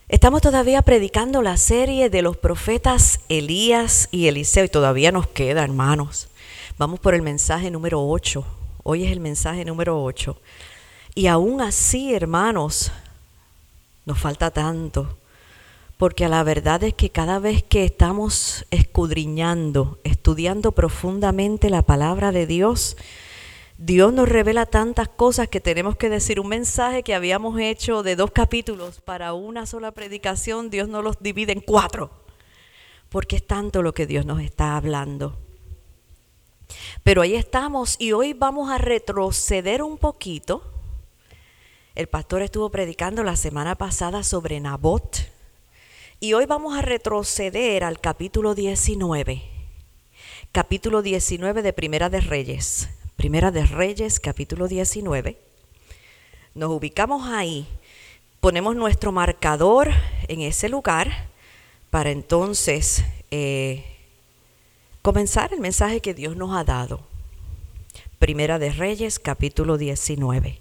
Estamos todavía predicando la serie de los profetas Elías y Eliseo y todavía nos queda, hermanos. Vamos por el mensaje número 8. Hoy es el mensaje número 8. Y aún así, hermanos, nos falta tanto. Porque la verdad es que cada vez que estamos escudriñando, estudiando profundamente la palabra de Dios, Dios nos revela tantas cosas que tenemos que decir. Un mensaje que habíamos hecho de 2 capítulos para una sola predicación, Dios nos los divide en 4, porque es tanto lo que Dios nos está hablando. Pero ahí estamos y hoy vamos a retroceder un poquito. El pastor estuvo predicando la semana pasada sobre Nabot y hoy vamos a retroceder al capítulo 19. Capítulo 19 de Primera de Reyes. Primera de Reyes, capítulo 19. Nos ubicamos ahí, ponemos nuestro marcador en ese lugar para entonces comenzar el mensaje que Dios nos ha dado. Primera de Reyes, capítulo 19.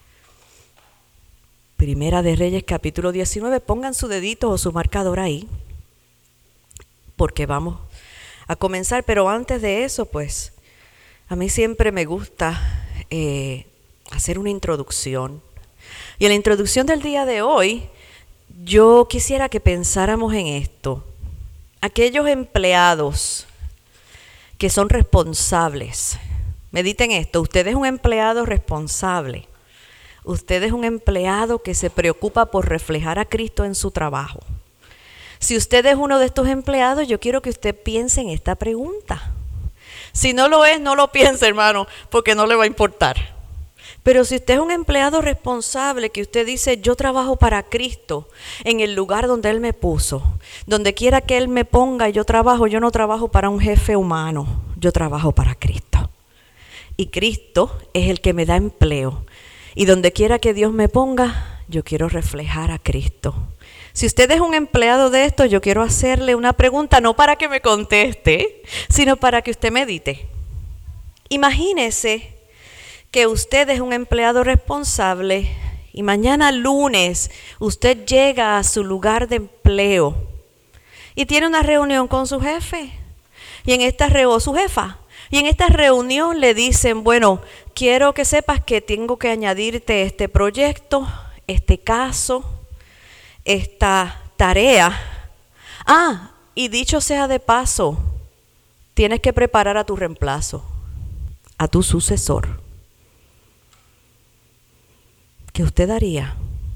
Primera de Reyes, capítulo 19. Pongan su dedito o su marcador ahí, porque vamos a comenzar. Pero antes de eso, pues, a mí siempre me gusta hacer una introducción. Y en la introducción del día de hoy, yo quisiera que pensáramos en esto. Aquellos empleados que son responsables. Mediten esto. Usted es un empleado responsable. Usted es un empleado que se preocupa por reflejar a Cristo en su trabajo. Si usted es uno de estos empleados, yo quiero que usted piense en esta pregunta. Si no lo es, no lo piense, hermano, porque no le va a importar. Pero si usted es un empleado responsable, que usted dice, yo trabajo para Cristo en el lugar donde Él me puso, donde quiera que Él me ponga, yo no trabajo para un jefe humano, yo trabajo para Cristo. Y Cristo es el que me da empleo. Y donde quiera que Dios me ponga, yo quiero reflejar a Cristo. Si usted es un empleado de esto, yo quiero hacerle una pregunta, no para que me conteste, sino para que usted medite. Imagínese que usted es un empleado responsable y mañana lunes usted llega a su lugar de empleo y tiene una reunión con su jefe y en esta su jefa. Y en esta reunión le dicen, bueno, quiero que sepas que tengo que añadirte este proyecto, este caso, esta tarea. Y dicho sea de paso, tienes que preparar a tu reemplazo, a tu sucesor. ¿Qué usted haría?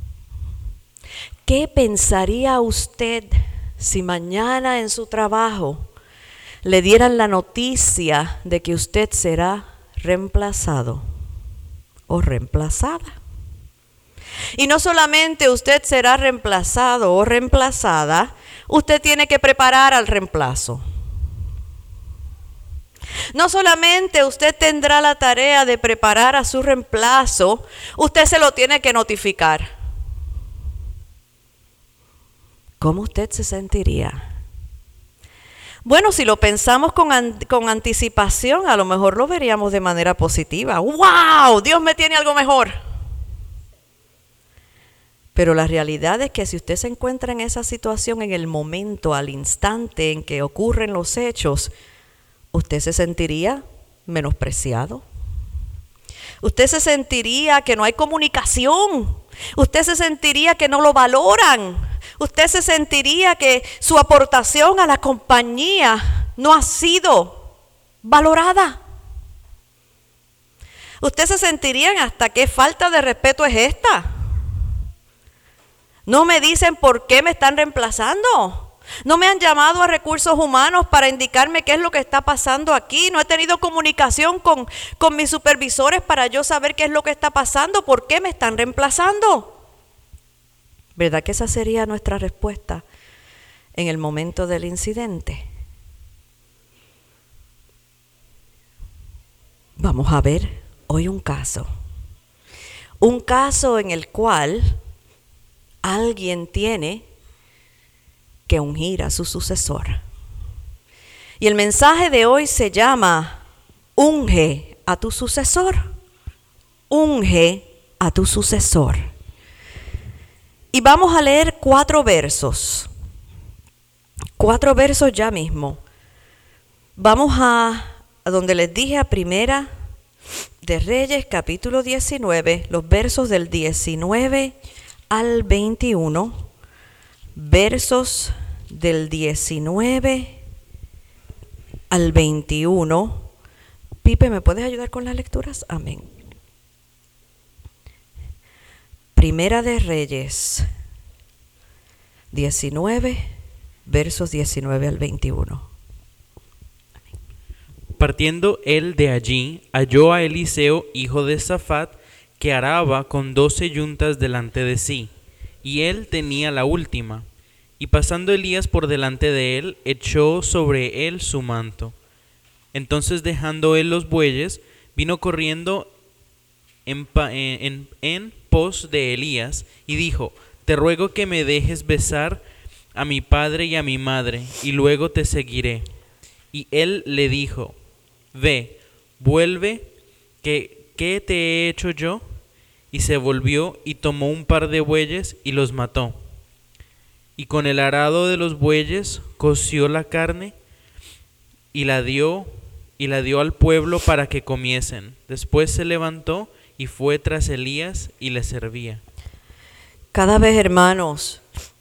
¿Qué pensaría usted si mañana en su trabajo le dieran la noticia de que usted será reemplazado o reemplazada? Y no solamente usted será reemplazado o reemplazada, usted tiene que preparar al reemplazo. No solamente usted tendrá la tarea de preparar a su reemplazo, usted se lo tiene que notificar. ¿Cómo usted se sentiría? Bueno, si lo pensamos con anticipación, a lo mejor lo veríamos de manera positiva. ¡Wow! Dios me tiene algo mejor. Pero la realidad es que si usted se encuentra en esa situación en el momento, al instante en que ocurren los hechos, usted se sentiría menospreciado. Usted se sentiría que no hay comunicación. Usted se sentiría que no lo valoran. Usted se sentiría que su aportación a la compañía no ha sido valorada. Usted se sentiría hasta qué falta de respeto es esta. No me dicen por qué me están reemplazando. No me han llamado a recursos humanos para indicarme qué es lo que está pasando aquí. No he tenido comunicación con mis supervisores para yo saber qué es lo que está pasando. ¿Por qué me están reemplazando? ¿Verdad que esa sería nuestra respuesta en el momento del incidente? Vamos a ver hoy un caso. Un caso en el cual alguien tiene que ungir a su sucesor. Y el mensaje de hoy se llama unge a tu sucesor. Unge a tu sucesor. Y vamos a leer 4 versos. 4 versos ya mismo. Vamos a donde les dije, a Primera de Reyes, capítulo 19, los versos del 19 al 21. Versos del 19 al 21. Pipe, ¿me puedes ayudar con las lecturas? Amén. Primera de Reyes 19, versos 19 al 21. Partiendo él de allí, halló a Eliseo, hijo de Safat, que araba con 12 yuntas delante de sí, y él tenía la última. Y pasando Elías por delante de él, echó sobre él su manto. Entonces, dejando él los bueyes, vino corriendo en pos de Elías, y dijo: Te ruego que me dejes besar a mi padre y a mi madre, y luego te seguiré. Y él le dijo: Ve, vuelve, ¿qué te he hecho yo? Y se volvió y tomó un par de bueyes y los mató. Y con el arado de los bueyes coció la carne y la dio al pueblo para que comiesen. Después se levantó y fue tras Elías y le servía. Cada vez, hermanos,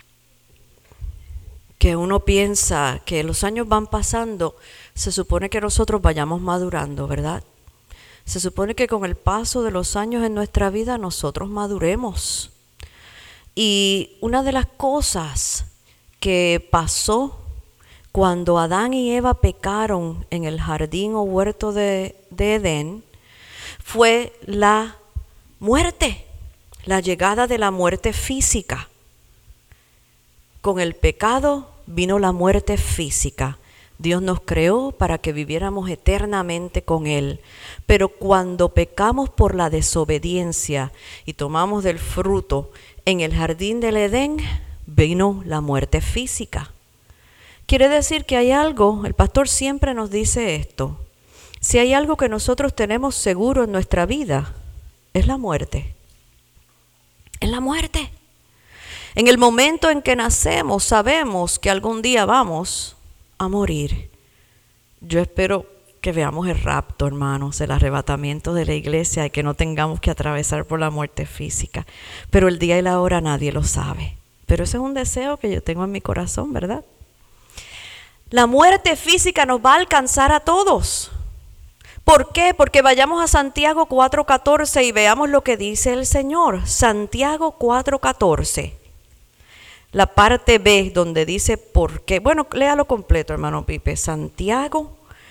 que uno piensa que los años van pasando, se supone que nosotros vayamos madurando, ¿verdad? Se supone que con el paso de los años en nuestra vida nosotros maduremos. Y una de las cosas que pasó cuando Adán y Eva pecaron en el jardín o huerto de Edén fue la muerte, la llegada de la muerte física. Con el pecado vino la muerte física. Dios nos creó para que viviéramos eternamente con Él. Pero cuando pecamos por la desobediencia y tomamos del fruto en el jardín del Edén, vino la muerte física. Quiere decir que hay algo, el pastor siempre nos dice esto: si hay algo que nosotros tenemos seguro en nuestra vida, es la muerte. Es la muerte. En el momento en que nacemos, sabemos que algún día vamos a morir. Yo espero que veamos el rapto, hermanos, el arrebatamiento de la iglesia y que no tengamos que atravesar por la muerte física. Pero el día y la hora nadie lo sabe. Pero ese es un deseo que yo tengo en mi corazón, ¿verdad? La muerte física nos va a alcanzar a todos. ¿Por qué? Porque vayamos a Santiago 4:14 y veamos lo que dice el Señor. Santiago 4:14. La parte B donde dice por qué. Bueno, léalo completo, hermano Pipe. Santiago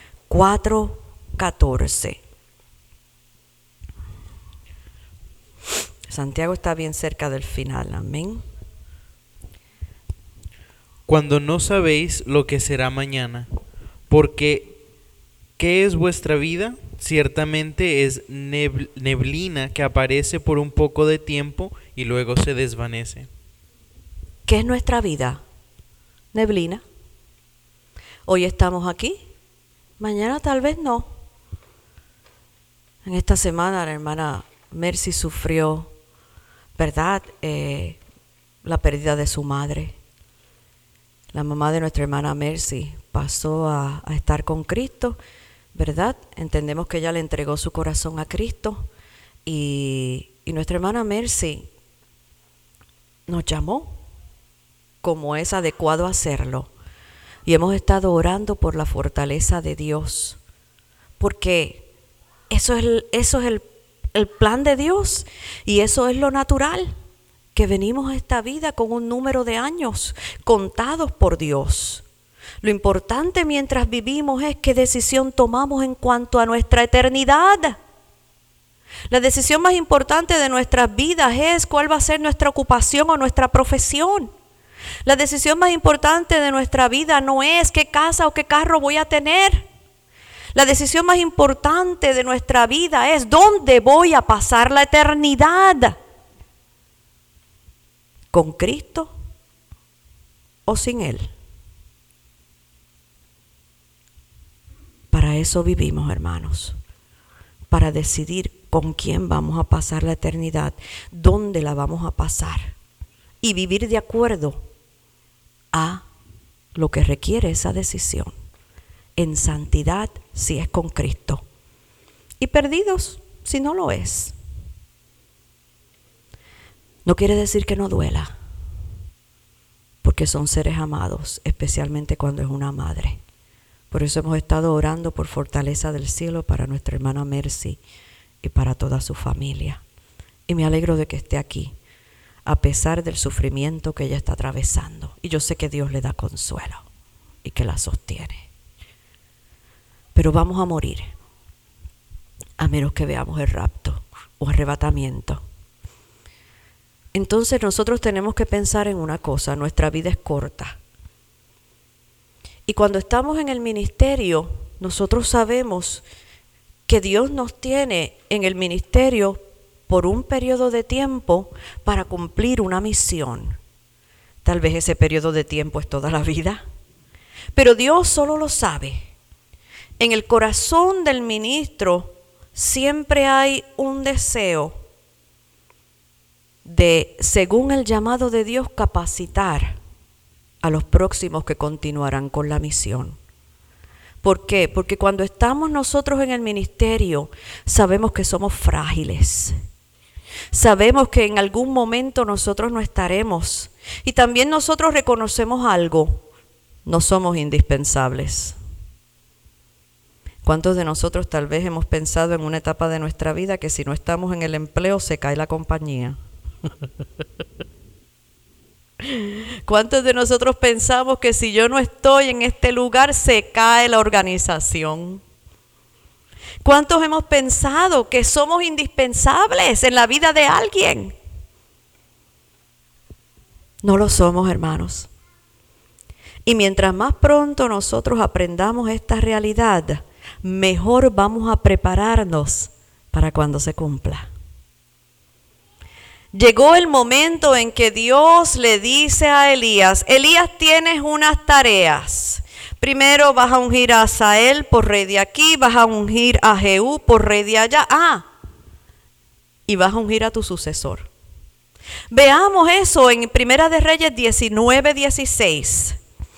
4:14. Santiago está bien cerca del final. Amén. Cuando no sabéis lo que será mañana, porque ¿qué es vuestra vida? Ciertamente es neblina que aparece por un poco de tiempo y luego se desvanece. ¿Qué es nuestra vida? Neblina. Hoy estamos aquí, mañana tal vez no. En esta semana la hermana Mercy sufrió, ¿verdad? La pérdida de su madre. La mamá de nuestra hermana Mercy pasó a estar con Cristo, ¿verdad? Entendemos que ella le entregó su corazón a Cristo y nuestra hermana Mercy nos llamó como es adecuado hacerlo. Y hemos estado orando por la fortaleza de Dios, porque eso es el plan de Dios y eso es lo natural, que venimos a esta vida con un número de años contados por Dios. Lo importante mientras vivimos es qué decisión tomamos en cuanto a nuestra eternidad. La decisión más importante de nuestras vidas es cuál va a ser nuestra ocupación o nuestra profesión. La decisión más importante de nuestra vida no es qué casa o qué carro voy a tener. La decisión más importante de nuestra vida es dónde voy a pasar la eternidad. ¿Con Cristo o sin Él? Para eso vivimos, hermanos. Para decidir con quién vamos a pasar la eternidad, dónde la vamos a pasar y vivir de acuerdo a lo que requiere esa decisión. En santidad si es con Cristo y perdidos si no lo es. No quiere decir que no duela, porque son seres amados, especialmente cuando es una madre. Por eso hemos estado orando por fortaleza del cielo para nuestra hermana Mercy y para toda su familia. Y me alegro de que esté aquí, a pesar del sufrimiento que ella está atravesando. Y yo sé que Dios le da consuelo y que la sostiene. Pero vamos a morir, a menos que veamos el rapto o arrebatamiento. Entonces nosotros tenemos que pensar en una cosa: nuestra vida es corta. Y cuando estamos en el ministerio, nosotros sabemos que Dios nos tiene en el ministerio por un periodo de tiempo para cumplir una misión. Tal vez ese periodo de tiempo es toda la vida, pero Dios solo lo sabe. En el corazón del ministro siempre hay un deseo de, según el llamado de Dios, capacitar a los próximos que continuarán con la misión. ¿Por qué? Porque cuando estamos nosotros en el ministerio, sabemos que somos frágiles. Sabemos que en algún momento nosotros no estaremos. Y también nosotros reconocemos algo: no somos indispensables. ¿Cuántos de nosotros tal vez hemos pensado en una etapa de nuestra vida que si no estamos en el empleo se cae la compañía? ¿Cuántos de nosotros pensamos que si yo no estoy en este lugar se cae la organización? ¿Cuántos hemos pensado que somos indispensables en la vida de alguien? No lo somos, hermanos. Y mientras más pronto nosotros aprendamos esta realidad, mejor vamos a prepararnos para cuando se cumpla. Llegó el momento en que Dios le dice a Elías: Elías, tienes unas tareas. Primero vas a ungir a Asael por rey de aquí, vas a ungir a Jehú por rey de allá. Y vas a ungir a tu sucesor. Veamos eso en Primera de Reyes 19:16.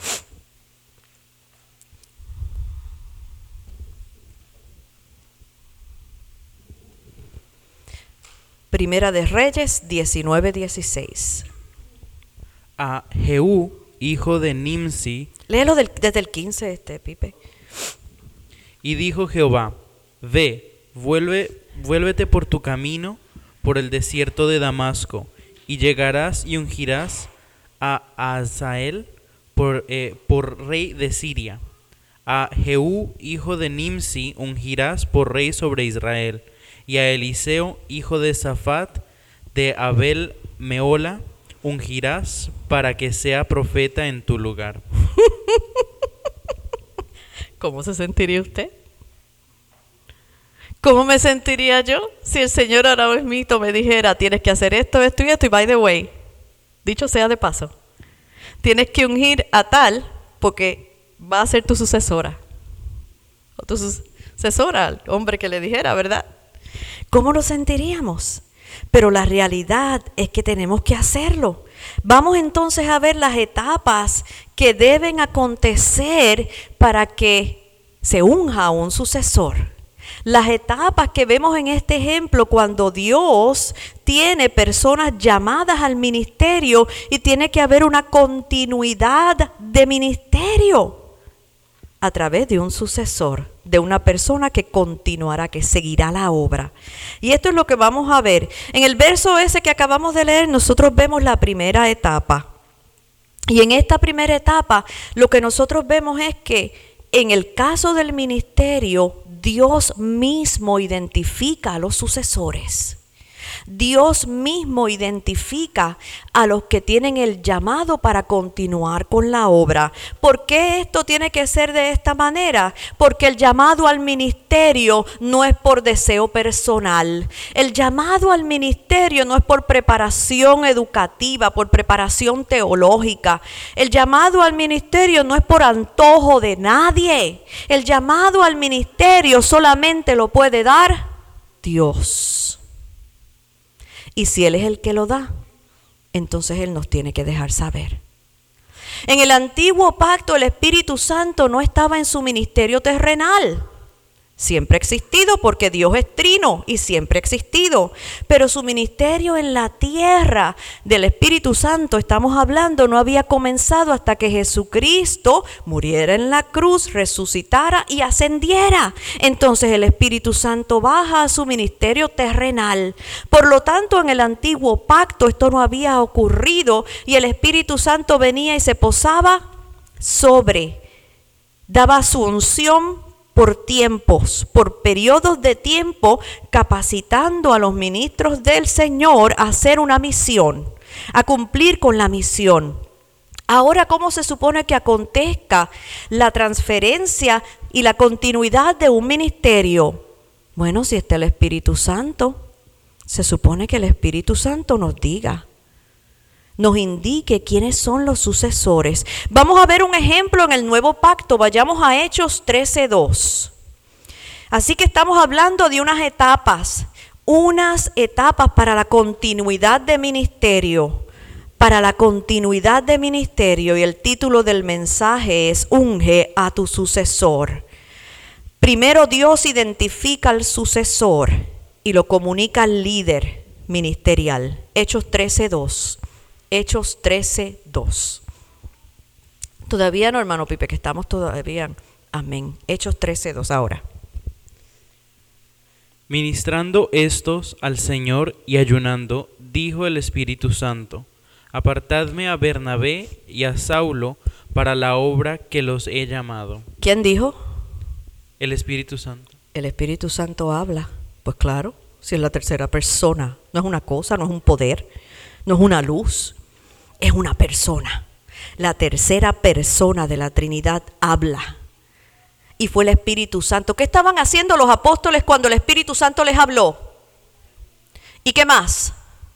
Primera de Reyes 19:16. A Jehú, hijo de Nimsi. Léelo desde el 15, Pipe. Y dijo Jehová: Ve, vuélvete por tu camino por el desierto de Damasco, y llegarás y ungirás a Asael por rey de Siria. A Jehú, hijo de Nimsi, ungirás por rey sobre Israel. Y a Eliseo, hijo de Safat, de Abel Meola, ungirás para que sea profeta en tu lugar. ¿Cómo se sentiría usted? ¿Cómo me sentiría yo si el Señor ahora mismo me dijera: tienes que hacer esto, esto y esto, y by the way, dicho sea de paso, tienes que ungir a tal porque va a ser tu sucesora? O tu sucesora, al hombre que le dijera, ¿verdad? ¿Cómo lo sentiríamos? Pero la realidad es que tenemos que hacerlo. Vamos entonces a ver las etapas que deben acontecer para que se unja a un sucesor. Las etapas que vemos en este ejemplo cuando Dios tiene personas llamadas al ministerio y tiene que haber una continuidad de ministerio a través de un sucesor, de una persona que continuará, que seguirá la obra. Y esto es lo que vamos a ver. En el verso ese que acabamos de leer, nosotros vemos la primera etapa. Y en esta primera etapa, lo que nosotros vemos es que en el caso del ministerio, Dios mismo identifica a los sucesores. Dios mismo identifica a los que tienen el llamado para continuar con la obra. ¿Por qué esto tiene que ser de esta manera? Porque el llamado al ministerio no es por deseo personal. El llamado al ministerio no es por preparación educativa, por preparación teológica. El llamado al ministerio no es por antojo de nadie. El llamado al ministerio solamente lo puede dar Dios. Y si Él es el que lo da, entonces Él nos tiene que dejar saber. En el antiguo pacto el Espíritu Santo no estaba en su ministerio terrenal. Siempre ha existido porque Dios es trino y siempre ha existido. Pero su ministerio en la tierra del Espíritu Santo, estamos hablando, no había comenzado hasta que Jesucristo muriera en la cruz, resucitara y ascendiera. Entonces el Espíritu Santo baja a su ministerio terrenal. Por lo tanto, en el antiguo pacto esto no había ocurrido y el Espíritu Santo venía y se posaba daba su unción por tiempos, por periodos de tiempo, capacitando a los ministros del Señor a hacer una misión, a cumplir con la misión. Ahora, ¿cómo se supone que acontezca la transferencia y la continuidad de un ministerio? Bueno, si está el Espíritu Santo, se supone que el Espíritu Santo nos diga, nos indique quiénes son los sucesores. Vamos a ver un ejemplo en el nuevo pacto. Vayamos a Hechos 13:2. Así que estamos hablando de unas etapas para la continuidad de ministerio. Para la continuidad de ministerio, y el título del mensaje es Unge a tu sucesor. Primero Dios identifica al sucesor y lo comunica al líder ministerial. Hechos 13:2. Hechos 13:2. Todavía no, hermano Pipe, que estamos todavía. Amén. Hechos 13:2 ahora. Ministrando estos al Señor y ayunando, dijo el Espíritu Santo: Apartadme a Bernabé y a Saulo para la obra que los he llamado. ¿Quién dijo? El Espíritu Santo. El Espíritu Santo habla. Pues claro, si es la tercera persona, no es una cosa, no es un poder, no es una luz, es una persona. La tercera persona de la Trinidad habla. Y fue el Espíritu Santo. ¿Qué estaban haciendo los apóstoles cuando el Espíritu Santo les habló? ¿Y qué más?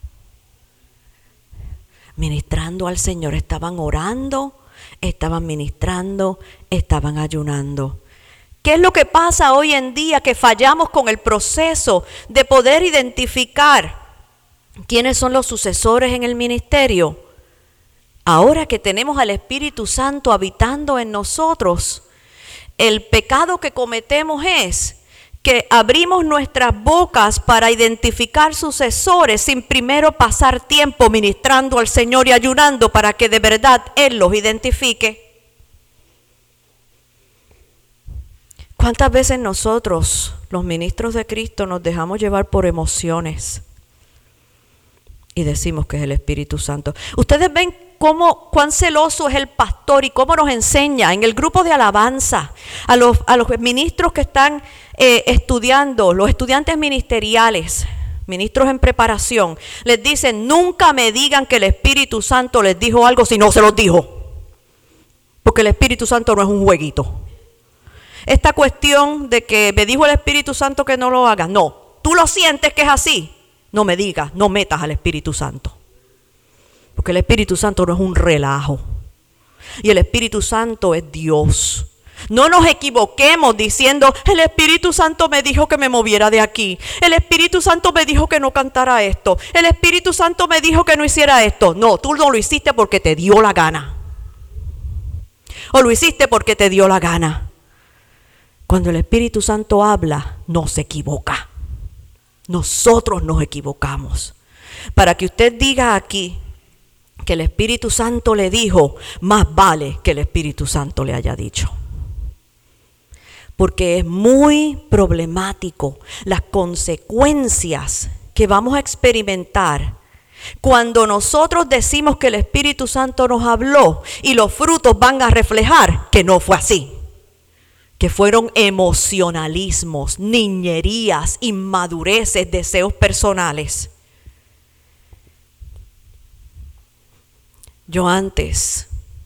Ministrando al Señor. Estaban orando, estaban ministrando, estaban ayunando. ¿Qué es lo que pasa hoy en día? Que fallamos con el proceso de poder identificar quiénes son los sucesores en el ministerio. Ahora que tenemos al Espíritu Santo habitando en nosotros, el pecado que cometemos es que abrimos nuestras bocas para identificar sucesores sin primero pasar tiempo ministrando al Señor y ayunando para que de verdad Él los identifique. ¿Cuántas veces nosotros, los ministros de Cristo, nos dejamos llevar por emociones y decimos que es el Espíritu Santo? Ustedes ven cuán celoso es el pastor y cómo nos enseña en el grupo de alabanza a los ministros que están estudiando, los estudiantes ministeriales, ministros en preparación, les dicen: nunca me digan que el Espíritu Santo les dijo algo si no se los dijo, porque el Espíritu Santo no es un jueguito. Esta cuestión de que me dijo el Espíritu Santo que no lo hagas, no, tú lo sientes que es así, no me digas, no metas al Espíritu Santo. Porque el Espíritu Santo no es un relajo. Y el Espíritu Santo es Dios. No nos equivoquemos diciendo: el Espíritu Santo me dijo que me moviera de aquí. El Espíritu Santo me dijo que no cantara esto. El Espíritu Santo me dijo que no hiciera esto. No, tú no lo hiciste porque te dio la gana. O lo hiciste porque te dio la gana. Cuando el Espíritu Santo habla, no se equivoca. Nosotros nos equivocamos. Para que usted diga aquí que el Espíritu Santo le dijo, más vale que el Espíritu Santo le haya dicho. Porque es muy problemático las consecuencias que vamos a experimentar cuando nosotros decimos que el Espíritu Santo nos habló y los frutos van a reflejar que no fue así. Que fueron emocionalismos, niñerías, inmadureces, deseos personales. Yo antes,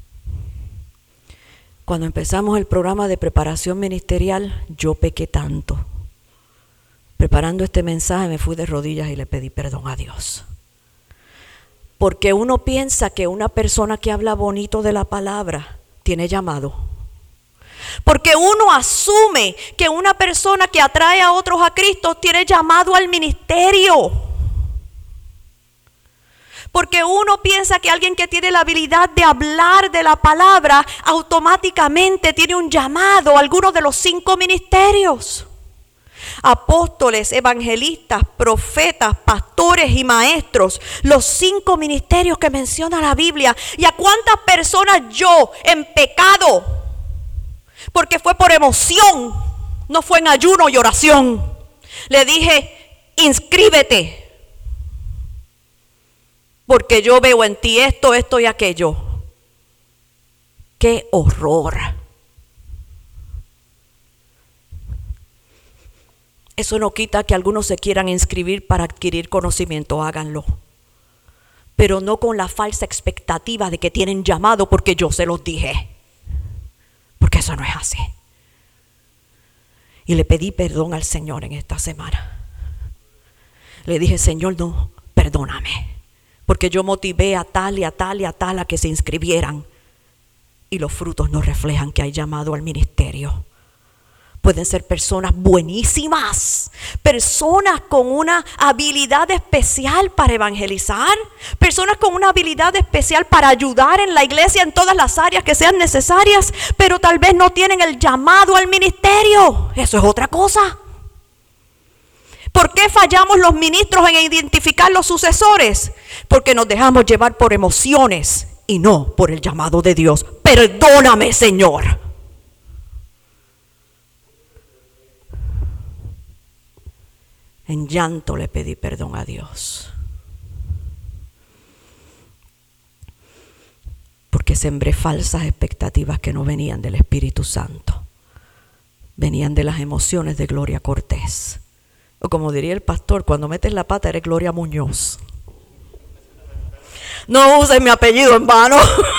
cuando empezamos el programa de preparación ministerial, yo pequé tanto. Preparando este mensaje me fui de rodillas y le pedí perdón a Dios. Porque uno piensa que una persona que habla bonito de la palabra tiene llamado. Porque uno asume que una persona que atrae a otros a Cristo tiene llamado al ministerio. Porque uno piensa que alguien que tiene la habilidad de hablar de la palabra automáticamente tiene un llamado a alguno de los 5 ministerios. Apóstoles, evangelistas, profetas, pastores y maestros, los 5 ministerios que menciona la Biblia. ¿Y a cuántas personas yo en pecado? Porque fue por emoción, no fue en ayuno y oración. Le dije, inscríbete, porque yo veo en ti esto, esto y aquello. ¡Qué horror! Eso no quita que algunos se quieran inscribir para adquirir conocimiento, háganlo. Pero no con la falsa expectativa de que tienen llamado porque yo se los dije. Porque eso no es así. Y le pedí perdón al Señor en esta semana. Le dije, Señor, no, perdóname. Porque yo motivé a tal y a tal y a tal a que se inscribieran. Y los frutos no reflejan que hay llamado al ministerio. Pueden ser personas buenísimas, personas con una habilidad especial para evangelizar, personas con una habilidad especial para ayudar en la iglesia en todas las áreas que sean necesarias, pero tal vez no tienen el llamado al ministerio. Eso es otra cosa. ¿Por qué fallamos los ministros en identificar los sucesores? Porque nos dejamos llevar por emociones y no por el llamado de Dios. Perdóname, Señor. En llanto le pedí perdón a Dios. Porque sembré falsas expectativas que no venían del Espíritu Santo. Venían de las emociones de Gloria Cortés. O como diría el pastor, cuando metes la pata eres Gloria Muñoz. No uses mi apellido en vano.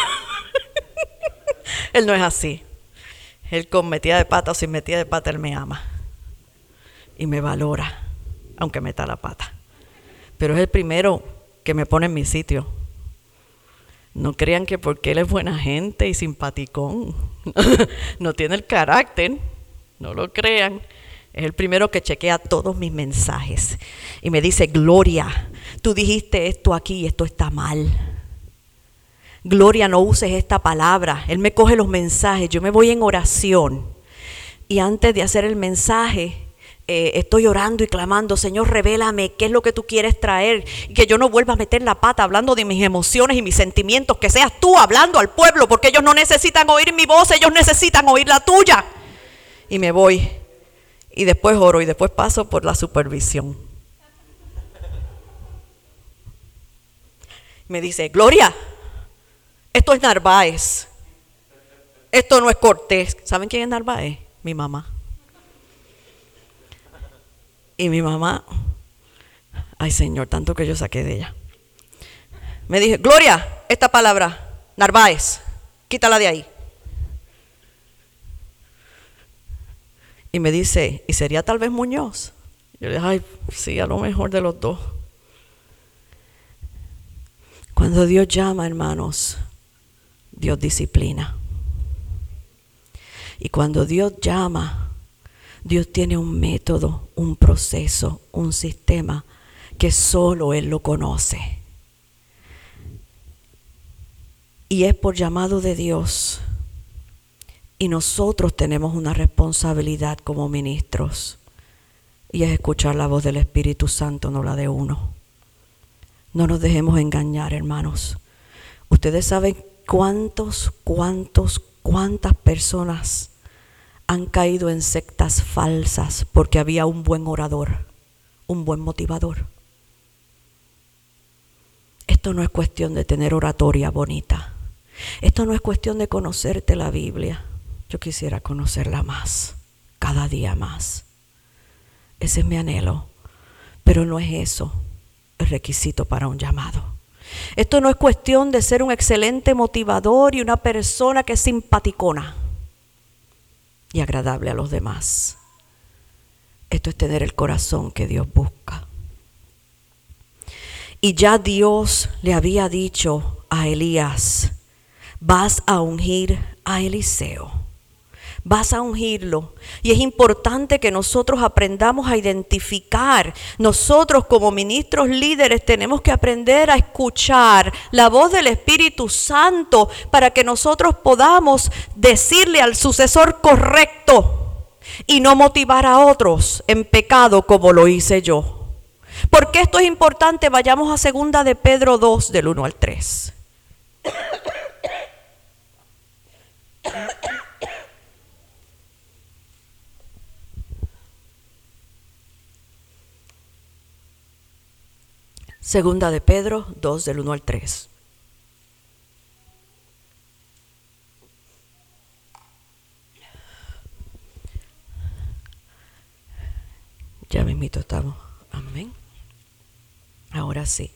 Él no es así. Él con metida de pata o sin metida de pata, Él me ama. Y me valora. Aunque meta la pata. Pero es el primero que me pone en mi sitio. No crean que porque Él es buena gente y simpaticón, no tiene el carácter, no lo crean. Es el primero que chequea todos mis mensajes. Y me dice, Gloria, tú dijiste esto aquí y esto está mal. Gloria, no uses esta palabra. Él me coge los mensajes, yo me voy en oración. Y antes de hacer el mensaje, estoy orando y clamando, Señor, revélame qué es lo que tú quieres traer, y que yo no vuelva a meter la pata hablando de mis emociones y mis sentimientos, que seas tú hablando al pueblo, porque ellos no necesitan oír mi voz, ellos necesitan oír la tuya. Y me voy, y después oro, y después paso por la supervisión. Me dice, Gloria, esto es Narváez, esto no es Cortés. ¿Saben quién es Narváez? Mi mamá. Y mi mamá, ay Señor, tanto que yo saqué de ella. Me dije, Gloria, esta palabra, Narváez, quítala de ahí. Y me dice, ¿y sería tal vez Muñoz? Yo le dije, ay, sí, a lo mejor de los dos. Cuando Dios llama, hermanos, Dios disciplina. Y cuando Dios llama, Dios tiene un método, un proceso, un sistema que solo Él lo conoce. Y es por llamado de Dios. Y nosotros tenemos una responsabilidad como ministros. Y es escuchar la voz del Espíritu Santo, no la de uno. No nos dejemos engañar, hermanos. Ustedes saben cuántas personas han caído en sectas falsas porque había un buen orador, un buen motivador. Esto no es cuestión de tener oratoria bonita. Esto no es cuestión de conocerte la Biblia. Yo quisiera conocerla más, cada día más. Ese es mi anhelo. Pero no es eso el requisito para un llamado. Esto no es cuestión de ser un excelente motivador y una persona que es simpaticona y agradable a los demás. Esto es tener el corazón que Dios busca. Y ya Dios le había dicho a Elías, vas a ungir a Eliseo vas a ungirlo. Y es importante que nosotros aprendamos a identificar. Nosotros como ministros líderes tenemos que aprender a escuchar la voz del Espíritu Santo para que nosotros podamos decirle al sucesor correcto y no motivar a otros en pecado como lo hice yo. ¿Por qué esto es importante? Vayamos a 2 de Pedro 2 del 1 al 3. Segunda de Pedro 2 del 1 al 3. Ya mismito estamos. Amén. Ahora sí.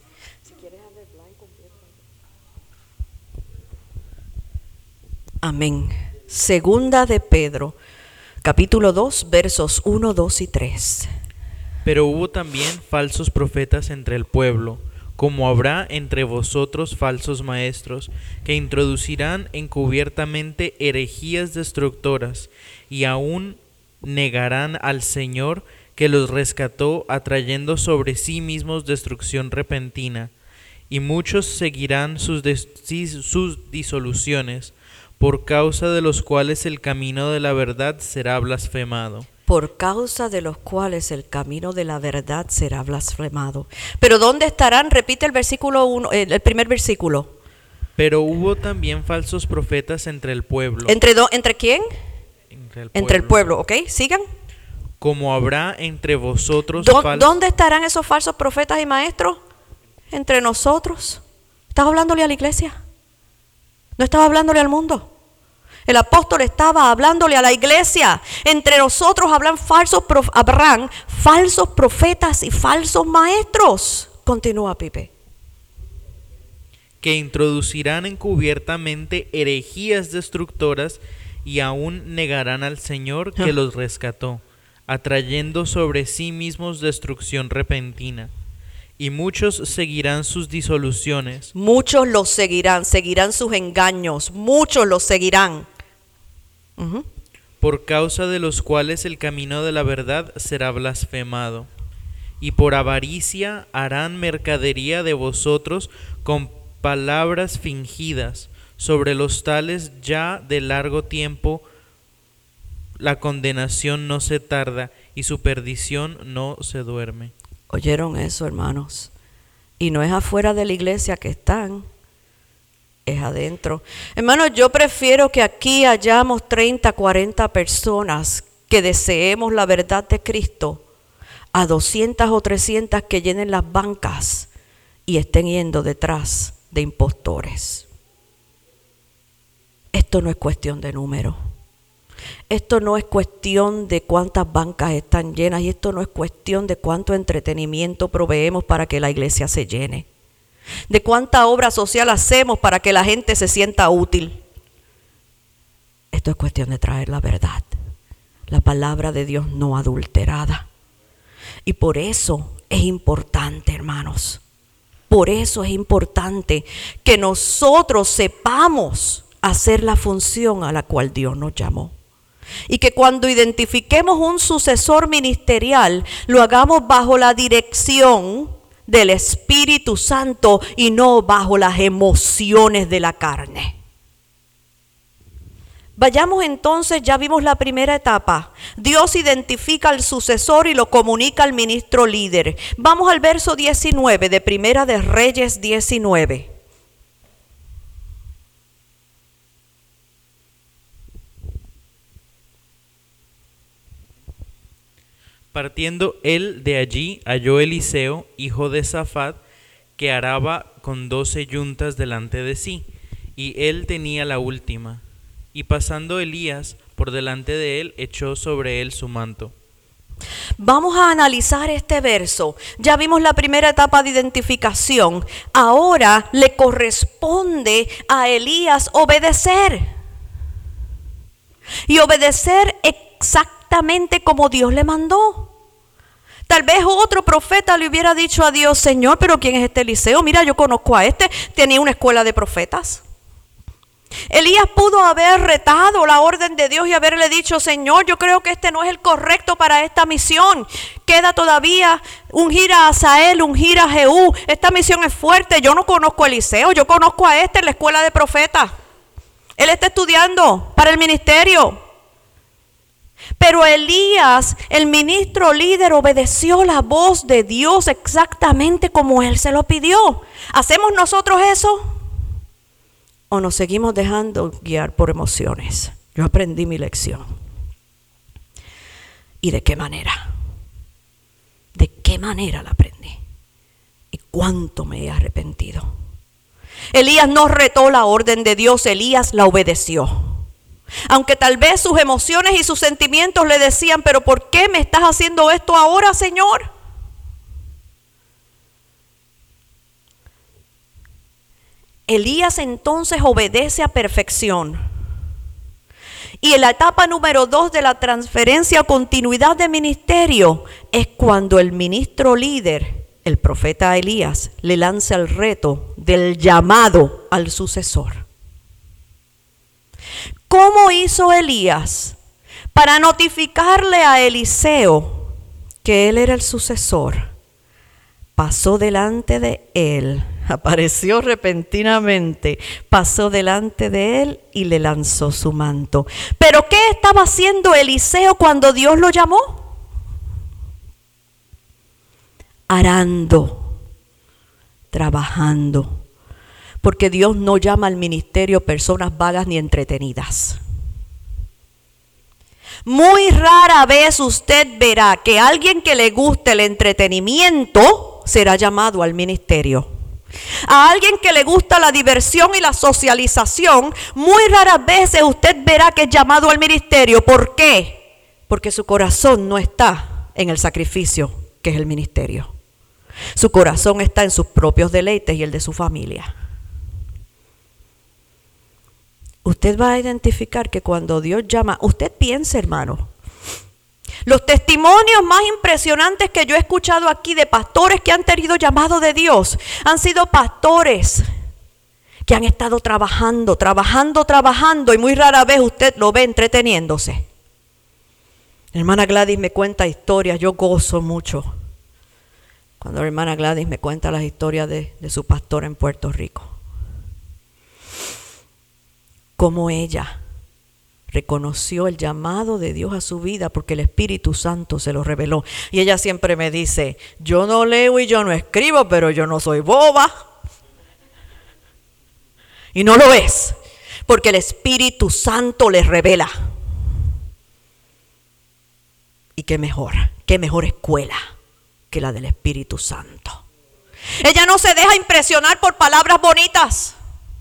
Amén. Segunda de Pedro, capítulo 2, versos 1, 2 y 3. Pero hubo también falsos profetas entre el pueblo, como habrá entre vosotros falsos maestros, que introducirán encubiertamente herejías destructoras, y aún negarán al Señor que los rescató, atrayendo sobre sí mismos destrucción repentina. Y muchos seguirán sus disoluciones, por causa de los cuales el camino de la verdad será blasfemado. Por causa de los cuales el camino de la verdad será blasfemado. Pero ¿dónde estarán? Repite el versículo 1, el primer versículo. Pero hubo también falsos profetas entre el pueblo. ¿Entre quién? Entre el pueblo, ¿ok? Sigan. Como habrá entre vosotros ¿Dónde estarán esos falsos profetas y maestros? Entre nosotros. ¿Estás hablándole a la iglesia? ¿No estaba hablándole al mundo? El apóstol estaba hablándole a la iglesia. Entre nosotros habrán falsos profetas y falsos maestros. Continúa, Pipe. Que introducirán encubiertamente herejías destructoras y aún negarán al Señor que los rescató, atrayendo sobre sí mismos destrucción repentina. Y muchos seguirán sus disoluciones. Muchos los seguirán sus engaños, muchos los seguirán. Por causa de los cuales el camino de la verdad será blasfemado. Y por avaricia harán mercadería de vosotros con palabras fingidas. Sobre los tales ya de largo tiempo la condenación no se tarda y su perdición no se duerme. ¿Oyeron eso, hermanos? Y no es afuera de la iglesia que están, es adentro. Hermanos, yo prefiero que aquí hayamos 30, 40 personas que deseemos la verdad de Cristo a 200 o 300 que llenen las bancas y estén yendo detrás de impostores. Esto no es cuestión de número. Esto no es cuestión de cuántas bancas están llenas y esto no es cuestión de cuánto entretenimiento proveemos para que la iglesia se llene, de cuánta obra social hacemos para que la gente se sienta útil. Esto es cuestión de traer la verdad, la palabra de Dios no adulterada. Y por eso es importante, hermanos, por eso es importante que nosotros sepamos hacer la función a la cual Dios nos llamó. Y que cuando identifiquemos un sucesor ministerial, lo hagamos bajo la dirección del Espíritu Santo y no bajo las emociones de la carne. Vayamos entonces, ya vimos la primera etapa. Dios identifica al sucesor y lo comunica al ministro líder. Vamos al verso 19 de Primera de Reyes 19. Partiendo él de allí, halló Eliseo, hijo de Safat, que araba con 12 yuntas delante de sí, y él tenía la última. Y pasando Elías por delante de él, echó sobre él su manto. Vamos a analizar este verso. Ya vimos la primera etapa de identificación. Ahora le corresponde a Elías obedecer. Y obedecer exactamente como Dios le mandó. Tal vez otro profeta le hubiera dicho a Dios: Señor, pero ¿quién es este Eliseo? Mira, yo conozco a este, tenía una escuela de profetas. Elías pudo haber retado la orden de Dios y haberle dicho: Señor, yo creo que este no es el correcto para esta misión. Queda todavía ungir a Asael, ungir a Jehú. Esta misión es fuerte. Yo no conozco a Eliseo, yo conozco a este en la escuela de profetas. Él está estudiando para el ministerio. Pero Elías, el ministro líder, obedeció la voz de Dios exactamente como él se lo pidió. ¿Hacemos nosotros eso? ¿O nos seguimos dejando guiar por emociones? Yo aprendí mi lección. ¿Y de qué manera? ¿De qué manera la aprendí? ¿Y cuánto me he arrepentido? Elías no retó la orden de Dios, Elías la obedeció. Aunque tal vez sus emociones y sus sentimientos le decían: pero ¿por qué me estás haciendo esto ahora, Señor? Elías entonces obedece a perfección. Y en la etapa número 2 de la transferencia o continuidad de ministerio es cuando el ministro líder, el profeta Elías, le lanza el reto del llamado al sucesor. ¿Cómo hizo Elías para notificarle a Eliseo que él era el sucesor? Pasó delante de él, apareció repentinamente, pasó delante de él y le lanzó su manto. ¿Pero qué estaba haciendo Eliseo cuando Dios lo llamó? Arando, trabajando. Porque Dios no llama al ministerio personas vagas ni entretenidas. Muy rara vez usted verá que alguien que le guste el entretenimiento será llamado al ministerio. A alguien que le gusta la diversión y la socialización, muy raras veces usted verá que es llamado al ministerio. ¿Por qué? Porque su corazón no está en el sacrificio que es el ministerio. Su corazón está en sus propios deleites y el de su familia. Usted va a identificar que cuando Dios llama, usted piense, hermano, los testimonios más impresionantes que yo he escuchado aquí de pastores que han tenido llamado de Dios han sido pastores que han estado trabajando y muy rara vez usted lo ve entreteniéndose. La hermana Gladys me cuenta historias, yo gozo mucho cuando la hermana Gladys me cuenta las historias de su pastor en Puerto Rico. Cómo ella reconoció el llamado de Dios a su vida porque el Espíritu Santo se lo reveló. Y ella siempre me dice: yo no leo y yo no escribo, pero yo no soy boba. Y no lo es, porque el Espíritu Santo les revela. Y qué mejor escuela que la del Espíritu Santo. Ella no se deja impresionar por palabras bonitas.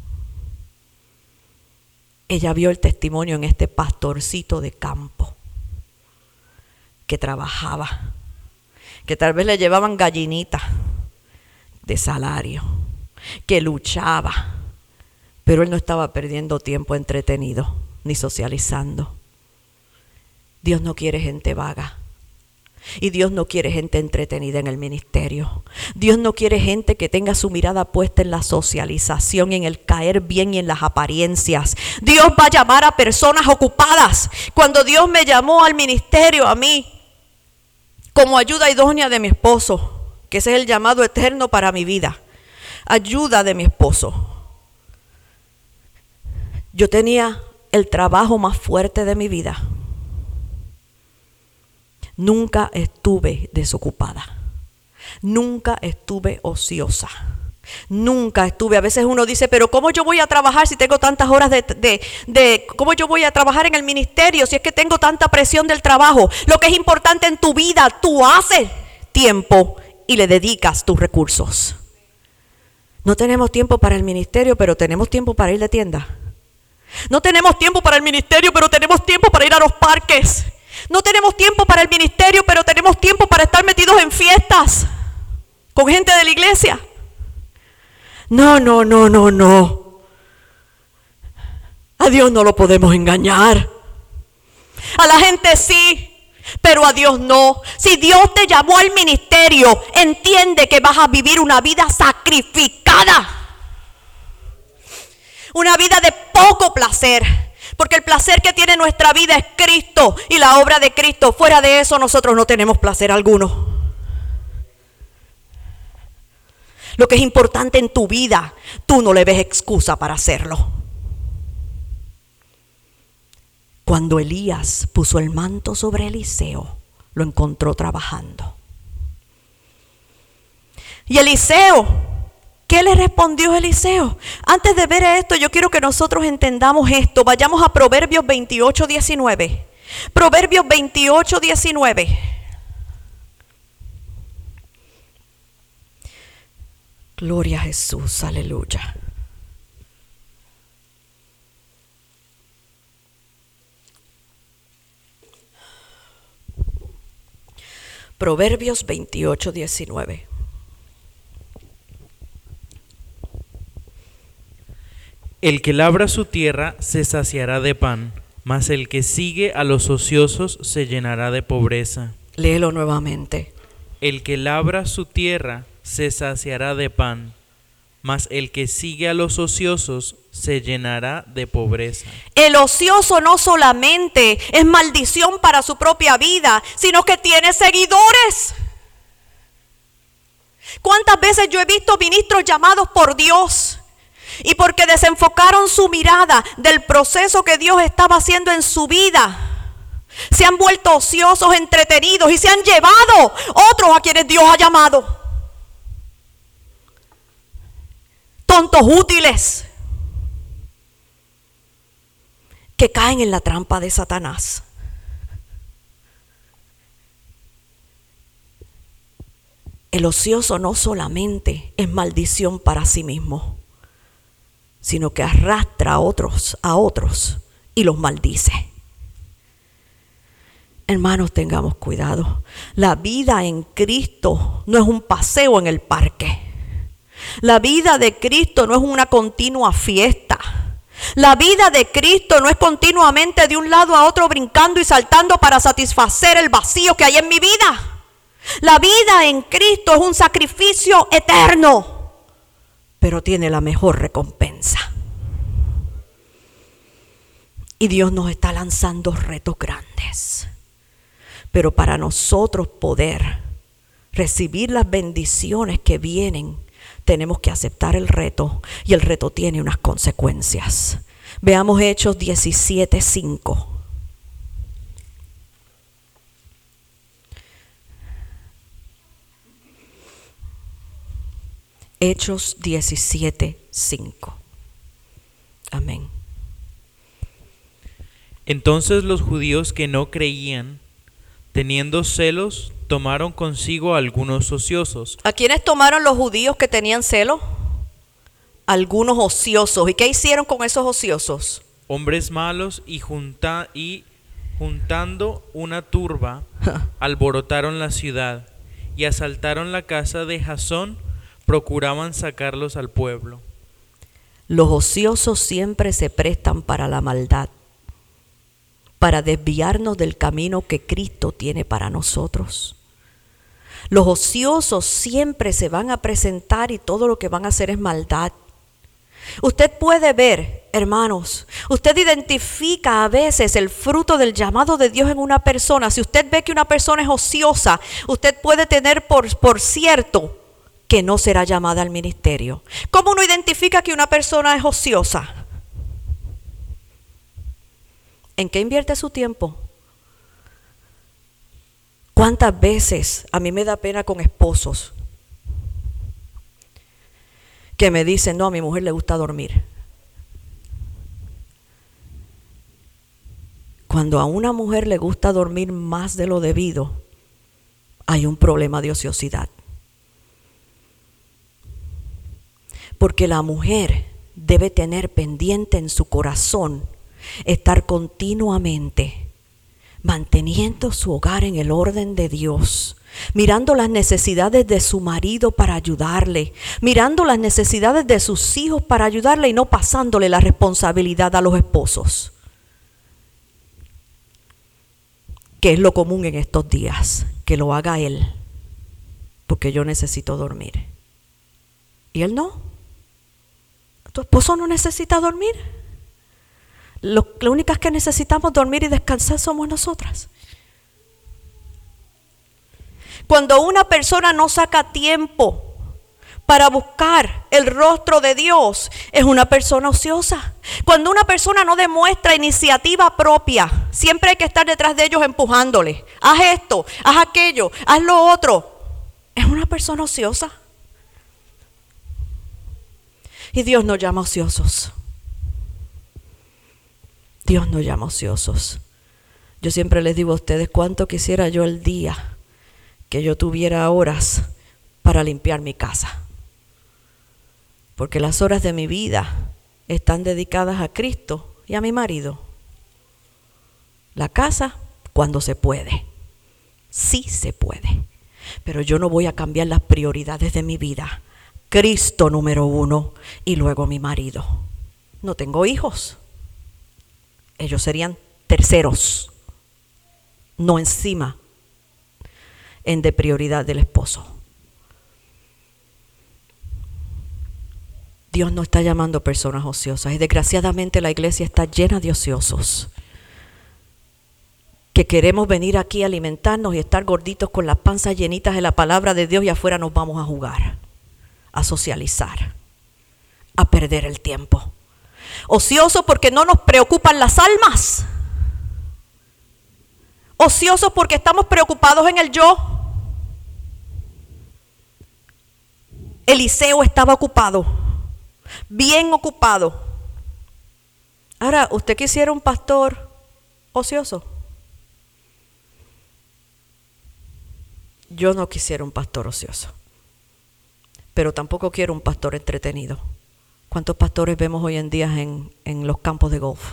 Ella vio el testimonio en este pastorcito de campo que trabajaba, que tal vez le llevaban gallinitas de salario, que luchaba, pero él no estaba perdiendo tiempo entretenido ni socializando. Dios no quiere gente vaga. Y Dios no quiere gente entretenida en el ministerio. Dios no quiere gente que tenga su mirada puesta en la socialización, en el caer bien y en las apariencias. Dios va a llamar a personas ocupadas. Cuando Dios me llamó al ministerio a mí, como ayuda idónea de mi esposo, que ese es el llamado eterno para mi vida, ayuda de mi esposo, yo tenía el trabajo más fuerte de mi vida. Nunca estuve desocupada, nunca estuve ociosa, nunca estuve. A veces uno dice: pero ¿cómo yo voy a trabajar si tengo tantas horas cómo yo voy a trabajar en el ministerio si es que tengo tanta presión del trabajo? Lo que es importante en tu vida, tú haces tiempo y le dedicas tus recursos. No tenemos tiempo para el ministerio, pero tenemos tiempo para ir de tienda. No tenemos tiempo para el ministerio, pero tenemos tiempo para ir a los parques. No tenemos tiempo para el ministerio, pero tenemos tiempo para estar metidos en fiestas con gente de la iglesia. No. A Dios no lo podemos engañar. A la gente sí, pero a Dios no. Si Dios te llamó al ministerio, entiende que vas a vivir una vida sacrificada. Una vida de poco placer. Porque el placer que tiene nuestra vida es Cristo y la obra de Cristo. Fuera de eso nosotros no tenemos placer alguno. Lo que es importante en tu vida, tú no le ves excusa para hacerlo. Cuando Elías puso el manto sobre Eliseo, lo encontró trabajando. Y Eliseo, ¿qué le respondió Eliseo? Antes de ver esto, yo quiero que nosotros entendamos esto. Vayamos a Proverbios 28:19. Proverbios 28:19. Gloria a Jesús, aleluya. Proverbios 28:19. El que labra su tierra se saciará de pan, mas el que sigue a los ociosos se llenará de pobreza. Léelo nuevamente. El que labra su tierra se saciará de pan, mas el que sigue a los ociosos se llenará de pobreza. El ocioso no solamente es maldición para su propia vida, sino que tiene seguidores. ¿Cuántas veces yo he visto ministros llamados por Dios y porque desenfocaron su mirada del proceso que Dios estaba haciendo en su vida, se han vuelto ociosos, entretenidos y se han llevado otros a quienes Dios ha llamado? Tontos útiles que caen en la trampa de Satanás. El ocioso no solamente es maldición para sí mismo, sino que arrastra a otros y los maldice. Hermanos, tengamos cuidado. La vida en Cristo no es un paseo en el parque. La vida de Cristo no es una continua fiesta. La vida de Cristo no es continuamente de un lado a otro brincando y saltando para satisfacer el vacío que hay en mi vida. La vida en Cristo es un sacrificio eterno, pero tiene la mejor recompensa. Y Dios nos está lanzando retos grandes. Pero para nosotros poder recibir las bendiciones que vienen, tenemos que aceptar el reto, y el reto tiene unas consecuencias. Veamos Hechos 17:5. Hechos 17:5. Amén. Entonces los judíos que no creían, teniendo celos, tomaron consigo a algunos ociosos. ¿A quiénes tomaron los judíos que tenían celo? Algunos ociosos. ¿Y qué hicieron con esos ociosos? Hombres malos y juntando una turba, alborotaron la ciudad y asaltaron la casa de Jasón, procuraban sacarlos al pueblo. Los ociosos siempre se prestan para la maldad, para desviarnos del camino que Cristo tiene para nosotros. Los ociosos siempre se van a presentar y todo lo que van a hacer es maldad. Usted puede ver, hermanos, usted identifica a veces el fruto del llamado de Dios en una persona. Si usted ve que una persona es ociosa, usted puede tener por cierto que no será llamada al ministerio. ¿Cómo uno identifica que una persona es ociosa? ¿En qué invierte su tiempo? ¿Cuántas veces a mí me da pena con esposos que me dicen, no, a mi mujer le gusta dormir? Cuando a una mujer le gusta dormir más de lo debido, hay un problema de ociosidad. Porque la mujer debe tener pendiente en su corazón estar continuamente manteniendo su hogar en el orden de Dios, mirando las necesidades de su marido para ayudarle, mirando las necesidades de sus hijos para ayudarle y no pasándole la responsabilidad a los esposos, que es lo común en estos días, que lo haga él, porque yo necesito dormir. ¿Y él no? ¿Tu esposo no necesita dormir? Las únicas que necesitamos dormir y descansar somos nosotras. Cuando una persona no saca tiempo para buscar el rostro de Dios, es una persona ociosa. Cuando una persona no demuestra iniciativa propia, siempre hay que estar detrás de ellos empujándole. Haz esto, haz aquello, haz lo otro. Es una persona ociosa. Y Dios nos llama ociosos. Dios nos llama ociosos. Yo siempre les digo a ustedes cuánto quisiera yo el día que yo tuviera horas para limpiar mi casa. Porque las horas de mi vida están dedicadas a Cristo y a mi marido. La casa, cuando se puede. Sí se puede. Pero yo no voy a cambiar las prioridades de mi vida. Cristo número 1 y luego mi marido. No tengo hijos. Ellos serían terceros, no encima en de prioridad del esposo. Dios no está llamando personas ociosas y desgraciadamente la iglesia está llena de ociosos que queremos venir aquí a alimentarnos y estar gorditos con las panzas llenitas de la palabra de Dios y afuera nos vamos a jugar, a socializar, a perder el tiempo. Ociosos porque no nos preocupan las almas. Ociosos porque estamos preocupados en el yo. Eliseo estaba ocupado, bien ocupado. Ahora, ¿usted quisiera un pastor ocioso? Yo no quisiera un pastor ocioso, pero tampoco quiero un pastor entretenido. ¿Cuántos pastores vemos hoy en día en los campos de golf?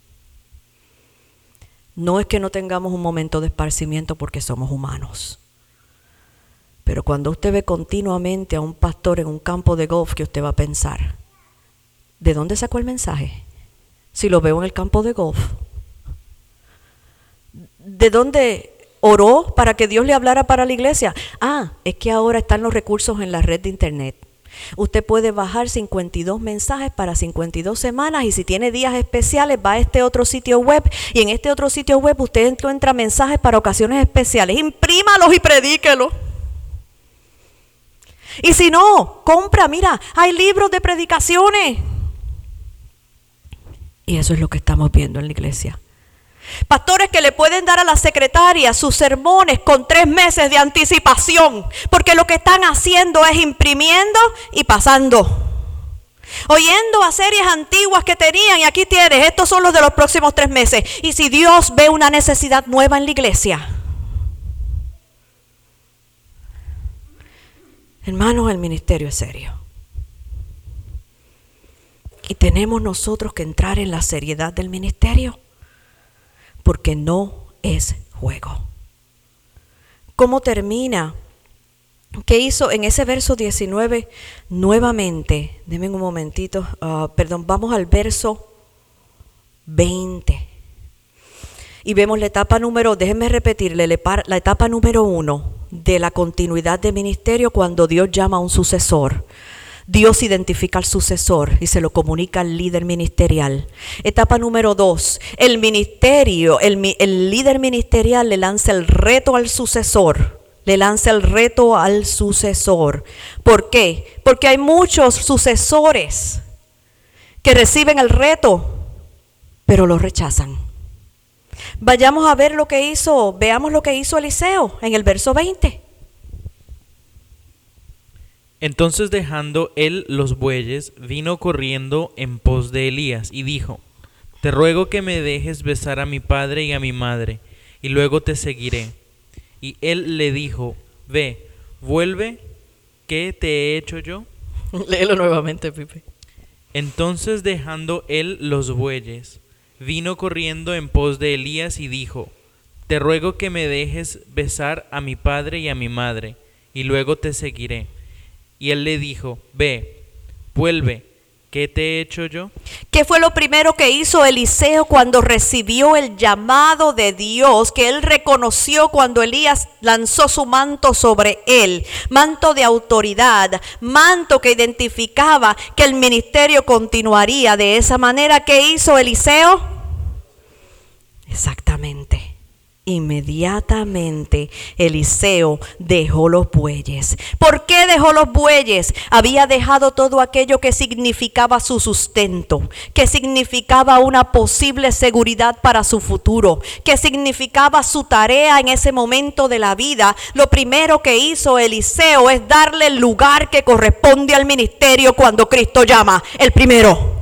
No es que no tengamos un momento de esparcimiento porque somos humanos. Pero cuando usted ve continuamente a un pastor en un campo de golf, que usted va a pensar, ¿de dónde sacó el mensaje? Si lo veo en el campo de golf. ¿De dónde oró para que Dios le hablara para la iglesia? Es que ahora están los recursos en la red de internet. Usted puede bajar 52 mensajes para 52 semanas y si tiene días especiales va a este otro sitio web y en este otro sitio web usted encuentra mensajes para ocasiones especiales. Imprímalos y predíquelos. Y si no, compra, mira, hay libros de predicaciones. Y eso es lo que estamos viendo en la iglesia. Pastores que le pueden dar a la secretaria sus sermones con 3 meses de anticipación, porque lo que están haciendo es imprimiendo y pasando, oyendo a series antiguas que tenían y aquí tienes, estos son los de los próximos 3 meses. Y si Dios ve una necesidad nueva en la iglesia, hermanos, el ministerio es serio. Y tenemos nosotros que entrar en la seriedad del ministerio. Porque no es juego. ¿Cómo termina? ¿Qué hizo en ese verso 19? Nuevamente, denme un momentito, vamos al verso 20. Y vemos la etapa déjenme repetirle, la etapa número 1 de la continuidad de ministerio cuando Dios llama a un sucesor. Dios identifica al sucesor y se lo comunica al líder ministerial. Etapa número 2, el líder ministerial le lanza el reto al sucesor. ¿Por qué? Porque hay muchos sucesores que reciben el reto, pero lo rechazan. Veamos lo que hizo Eliseo en el verso 20. Entonces dejando él los bueyes, vino corriendo en pos de Elías y dijo: Te ruego que me dejes besar a mi padre y a mi madre, y luego te seguiré. Y él le dijo: Ve, vuelve, ¿qué te he hecho yo? Léelo nuevamente, Pipe. Entonces dejando él los bueyes, vino corriendo en pos de Elías y dijo: Te ruego que me dejes besar a mi padre y a mi madre, y luego te seguiré. Y él le dijo: Ve, vuelve, ¿qué te he hecho yo? ¿Qué fue lo primero que hizo Eliseo cuando recibió el llamado de Dios, que él reconoció cuando Elías lanzó su manto sobre él? Manto de autoridad, manto que identificaba que el ministerio continuaría de esa manera. ¿Qué hizo Eliseo? Exactamente. Inmediatamente Eliseo dejó los bueyes. ¿Por qué dejó los bueyes? Había dejado todo aquello que significaba su sustento, que significaba una posible seguridad para su futuro, que significaba su tarea en ese momento de la vida. Lo primero que hizo Eliseo es darle el lugar que corresponde al ministerio cuando Cristo llama. El primero.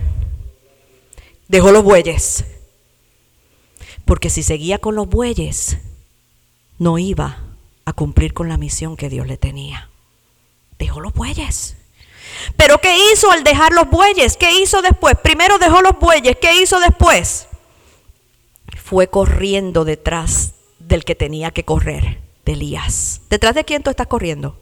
Dejó los bueyes. Porque si seguía con los bueyes, no iba a cumplir con la misión que Dios le tenía. Dejó los bueyes. Pero ¿qué hizo al dejar los bueyes? ¿Qué hizo después? Primero dejó los bueyes. ¿Qué hizo después? Fue corriendo detrás del que tenía que correr, de Elías. ¿Detrás de quién tú estás corriendo?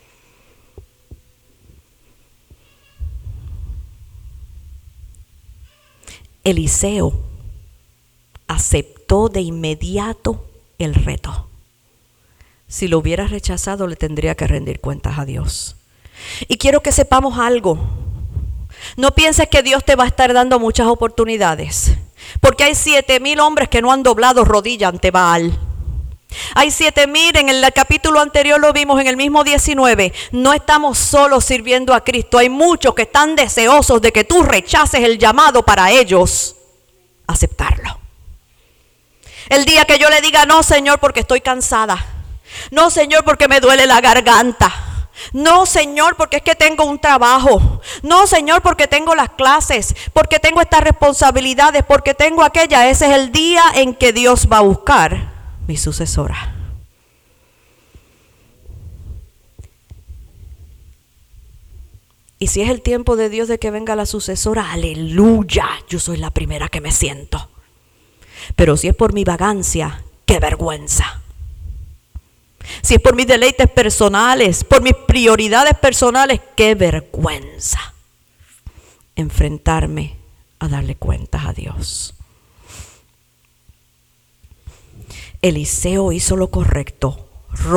Eliseo aceptó de inmediato el reto. Si lo hubiera rechazado, le tendría que rendir cuentas a Dios. Y quiero que sepamos algo. No pienses que Dios te va a estar dando muchas oportunidades, porque hay 7,000 hombres que no han doblado rodilla ante Baal. Hay 7,000, en el capítulo anterior lo vimos, en el mismo 19. No estamos solos sirviendo a Cristo. Hay muchos que están deseosos de que tú rechaces el llamado para ellos aceptarlo. El día que yo le diga, no, Señor, porque estoy cansada. No, Señor, porque me duele la garganta. No, Señor, porque es que tengo un trabajo. No, Señor, porque tengo las clases, porque tengo estas responsabilidades, porque tengo aquella. Ese es el día en que Dios va a buscar mi sucesora. Y si es el tiempo de Dios de que venga la sucesora, aleluya, yo soy la primera que me siento. Pero si es por mi vagancia, qué vergüenza. Si es por mis deleites personales, por mis prioridades personales, qué vergüenza enfrentarme a darle cuentas a Dios. Eliseo hizo lo correcto,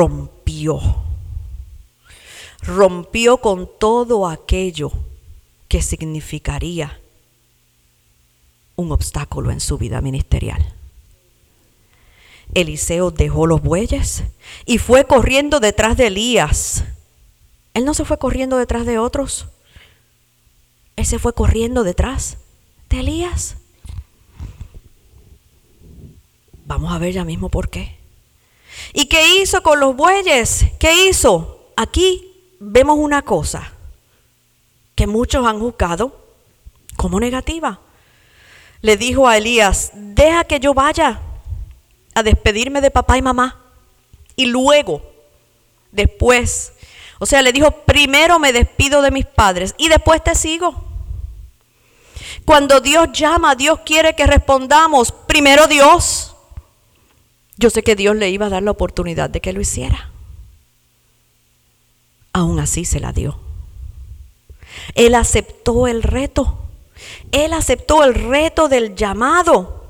rompió con todo aquello que significaría un obstáculo en su vida ministerial. Eliseo dejó los bueyes y fue corriendo detrás de Elías. Él no se fue corriendo detrás de otros. Él se fue corriendo detrás de Elías. Vamos a ver ya mismo por qué. ¿Y qué hizo con los bueyes? ¿Qué hizo? Aquí vemos una cosa que muchos han juzgado como negativa. Le dijo a Elías, deja que yo vaya a despedirme de papá y mamá. Y luego, después, o sea, le dijo, primero me despido de mis padres y después te sigo. Cuando Dios llama, Dios quiere que respondamos, primero Dios. Yo sé que Dios le iba a dar la oportunidad de que lo hiciera. Aún así se la dio. Él aceptó el reto. Él aceptó el reto del llamado.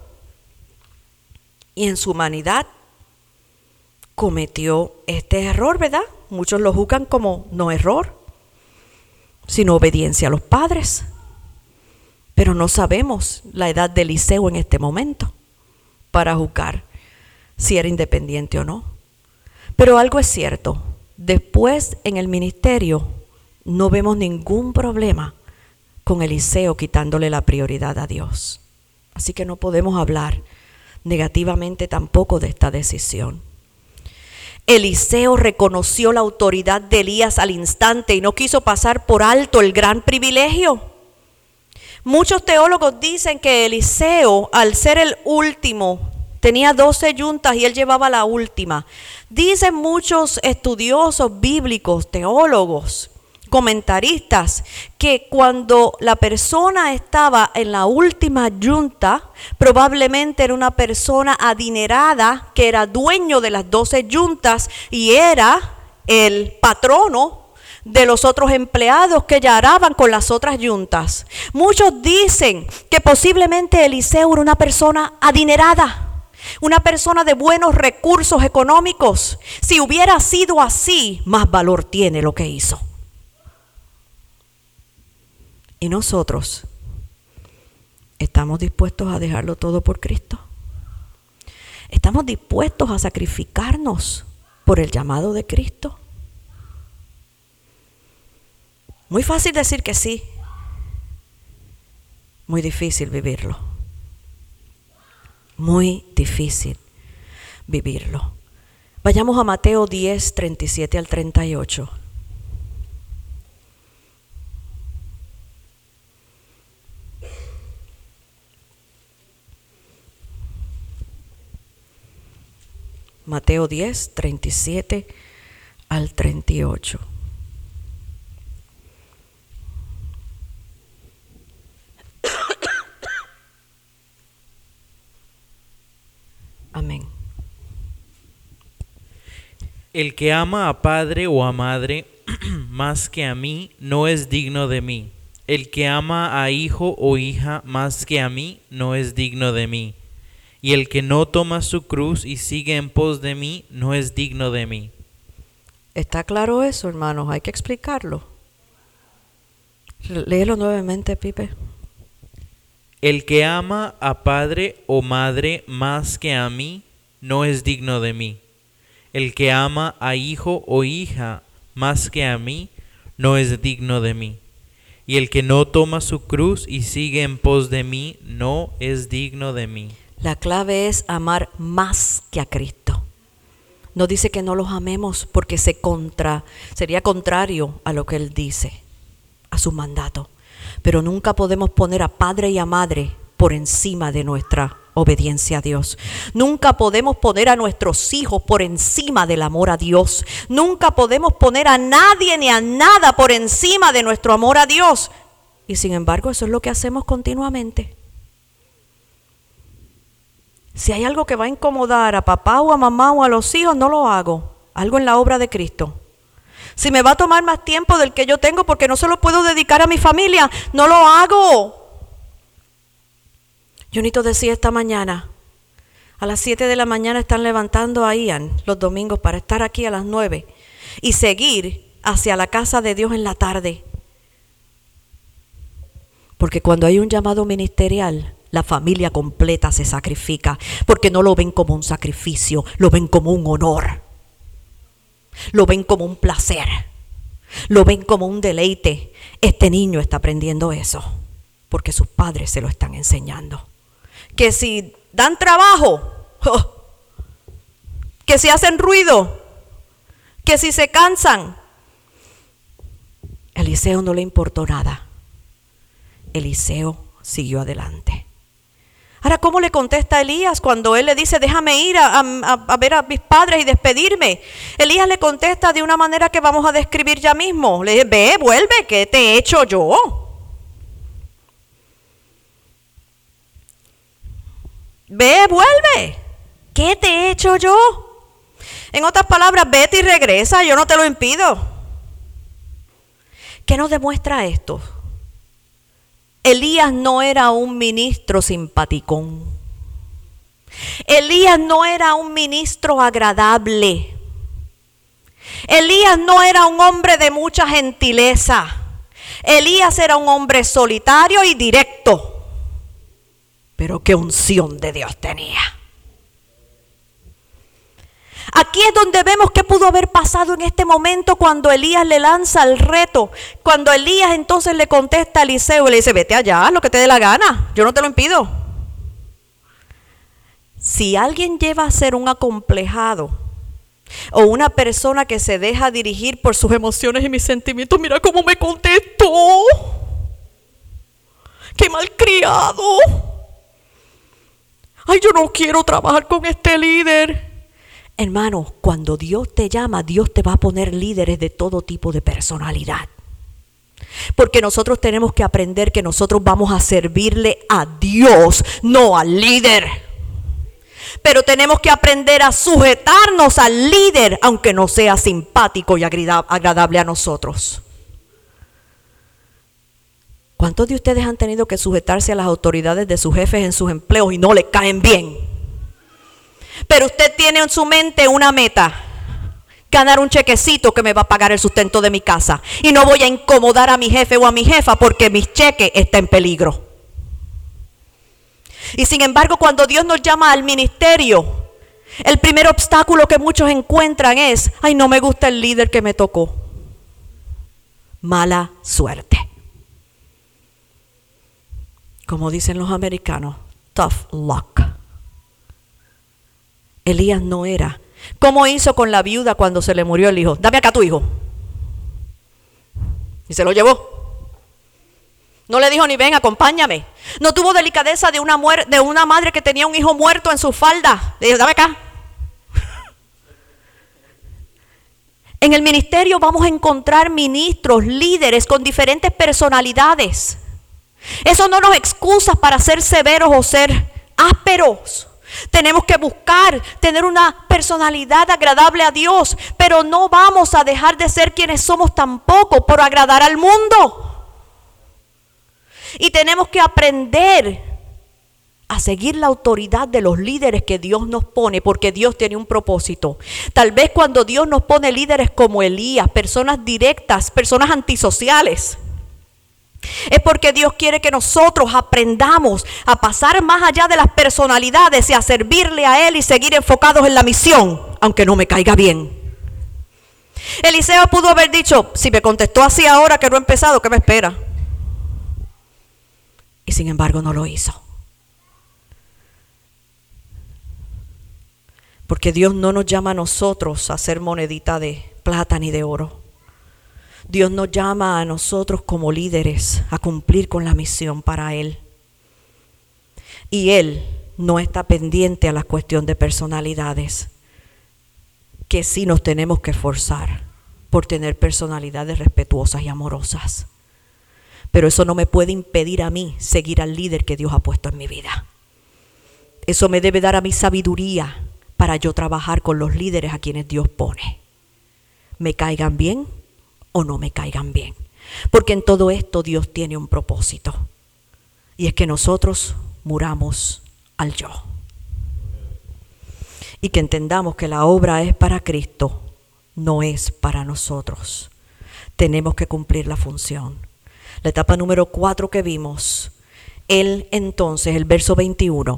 Y en su humanidad cometió este error, ¿verdad? Muchos lo juzgan como no error, sino obediencia a los padres. Pero no sabemos la edad de Eliseo en este momento para juzgar si era independiente o no. Pero algo es cierto, después en el ministerio no vemos ningún problema con Eliseo quitándole la prioridad a Dios. Así que no podemos hablar negativamente tampoco de esta decisión. Eliseo reconoció la autoridad de Elías al instante y no quiso pasar por alto el gran privilegio. Muchos teólogos dicen que Eliseo, al ser el último, tenía 12 yuntas y él llevaba la última. Dicen muchos estudiosos bíblicos, teólogos, comentaristas, que cuando la persona estaba en la última yunta, probablemente era una persona adinerada que era dueño de las 12 yuntas y era el patrono de los otros empleados que ya araban con las otras yuntas. Muchos dicen que posiblemente Eliseo era una persona adinerada, una persona de buenos recursos económicos. Si hubiera sido así, más valor tiene lo que hizo. Y nosotros estamos dispuestos a dejarlo todo por Cristo. ¿Estamos dispuestos a sacrificarnos por el llamado de Cristo? Muy fácil decir que sí, muy difícil vivirlo. Muy difícil vivirlo. Vayamos a Mateo 10, 37 al 38. Mateo 10, 37 al 38. Amén. El que ama a padre o a madre más que a mí no es digno de mí. El que ama a hijo o hija más que a mí no es digno de mí. Y el que no toma su cruz y sigue en pos de mí no es digno de mí. ¿Está claro eso, hermanos? Hay que explicarlo. Léelo nuevamente, Pipe. El que ama a padre o madre más que a mí no es digno de mí. El que ama a hijo o hija más que a mí no es digno de mí. Y el que no toma su cruz y sigue en pos de mí no es digno de mí. La clave es amar más que a Cristo. No dice que no los amemos porque sería contrario a lo que Él dice, a su mandato. Pero nunca podemos poner a padre y a madre por encima de nuestra obediencia a Dios. Nunca podemos poner a nuestros hijos por encima del amor a Dios. Nunca podemos poner a nadie ni a nada por encima de nuestro amor a Dios. Y sin embargo, eso es lo que hacemos continuamente. Si hay algo que va a incomodar a papá o a mamá o a los hijos, no lo hago. Algo en la obra de Cristo. Si me va a tomar más tiempo del que yo tengo porque no se lo puedo dedicar a mi familia, no lo hago. Junito decía esta mañana, a las 7 de la mañana están levantando a Ian los domingos para estar aquí a las 9 y seguir hacia la casa de Dios en la tarde. Porque cuando hay un llamado ministerial, la familia completa se sacrifica, porque no lo ven como un sacrificio, lo ven como un honor. Lo ven como un placer, lo ven como un deleite. Este niño está aprendiendo eso porque sus padres se lo están enseñando. Que si dan trabajo, que si hacen ruido, que si se cansan. Eliseo no le importó nada. Eliseo siguió adelante. Ahora, ¿cómo le contesta a Elías cuando él le dice, déjame ir a ver a mis padres y despedirme? Elías le contesta de una manera que vamos a describir ya mismo. Le dice, ve, vuelve, ¿qué te he hecho yo? Ve, vuelve, ¿qué te he hecho yo? En otras palabras, vete y regresa, yo no te lo impido. ¿Qué nos demuestra esto? Elías no era un ministro simpaticón. Elías no era un ministro agradable. Elías no era un hombre de mucha gentileza. Elías era un hombre solitario y directo. Pero qué unción de Dios tenía. Aquí es donde vemos qué pudo haber pasado en este momento cuando Elías le lanza el reto. Cuando Elías entonces le contesta a Eliseo y le dice, vete allá, haz lo que te dé la gana, yo no te lo impido. Si alguien lleva a ser un acomplejado o una persona que se deja dirigir por sus emociones y mis sentimientos, mira cómo me contestó. ¡Qué malcriado! ¡Ay, yo no quiero trabajar con este líder! Hermano, cuando Dios te llama, Dios te va a poner líderes de todo tipo de personalidad. Porque nosotros tenemos que aprender que nosotros vamos a servirle a Dios, no al líder. Pero tenemos que aprender a sujetarnos al líder, aunque no sea simpático y agradable a nosotros. ¿Cuántos de ustedes han tenido que sujetarse a las autoridades de sus jefes en sus empleos y no les caen bien? Pero usted tiene en su mente una meta, ganar un chequecito que me va a pagar el sustento de mi casa. Y no voy a incomodar a mi jefe o a mi jefa porque mi cheque está en peligro. Y sin embargo, cuando Dios nos llama al ministerio, El primer obstáculo que muchos encuentran es, ay, no me gusta el líder que me tocó. Mala suerte. Como dicen los americanos, tough luck. Elías no era. ¿Cómo hizo con la viuda cuando se le murió el hijo? Dame acá tu hijo. Y se lo llevó. No le dijo ni ven, acompáñame. No tuvo delicadeza de una madre que tenía un hijo muerto en su falda. Le dijo, dame acá. En el ministerio vamos a encontrar ministros, líderes con diferentes personalidades. Eso no nos excusa para ser severos o ser ásperos. Tenemos que buscar tener una personalidad agradable a Dios, pero no vamos a dejar de ser quienes somos tampoco por agradar al mundo. Y tenemos que aprender a seguir la autoridad de los líderes que Dios nos pone, porque Dios tiene un propósito. Tal vez cuando Dios nos pone líderes como Elías, personas directas, personas antisociales, es porque Dios quiere que nosotros aprendamos a pasar más allá de las personalidades y a servirle a Él y seguir enfocados en la misión, aunque no me caiga bien. Eliseo pudo haber dicho, si me contestó así ahora que no he empezado, ¿qué me espera? Y sin embargo no lo hizo. Porque Dios no nos llama a nosotros a ser monedita de plata ni de oro. Dios nos llama a nosotros como líderes a cumplir con la misión para Él. Y Él no está pendiente a la cuestión de personalidades, que sí nos tenemos que esforzar por tener personalidades respetuosas y amorosas. Pero eso no me puede impedir a mí seguir al líder que Dios ha puesto en mi vida. Eso me debe dar a mí sabiduría para yo trabajar con los líderes a quienes Dios pone. Me caigan bien o no me caigan bien. Porque en todo esto Dios tiene un propósito. Y es que nosotros muramos al yo. Y que entendamos que la obra es para Cristo, no es para nosotros. Tenemos que cumplir la función. La etapa número 4 que vimos, Él entonces, el verso 21.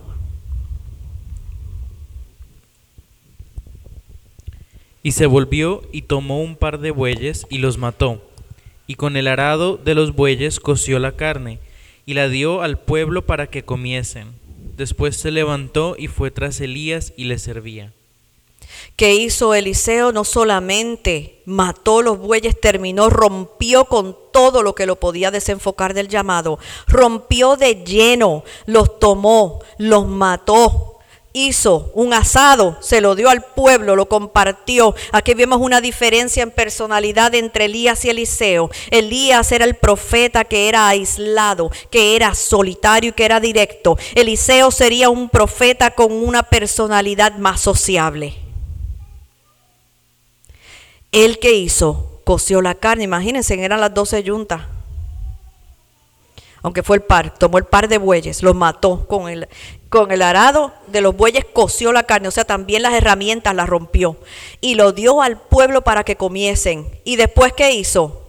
Y se volvió y tomó un par de bueyes y los mató, y con el arado de los bueyes coció la carne, y la dio al pueblo para que comiesen. Después se levantó y fue tras Elías y le servía. ¿Qué hizo Eliseo? No solamente mató los bueyes, rompió con todo lo que lo podía desenfocar del llamado. Rompió de lleno, los tomó, los mató. Hizo un asado, se lo dio al pueblo, lo compartió. Aquí vemos una diferencia en personalidad entre Elías y Eliseo. Elías era el profeta que era aislado, que era solitario y que era directo. Eliseo sería un profeta con una personalidad más sociable. ¿Él qué hizo? Coció la carne, imagínense, eran las 12 yuntas. Aunque fue el par, tomó el par de bueyes, los mató con el arado de los bueyes, coció la carne, o sea, también las herramientas las rompió y lo dio al pueblo para que comiesen. ¿Y después qué hizo?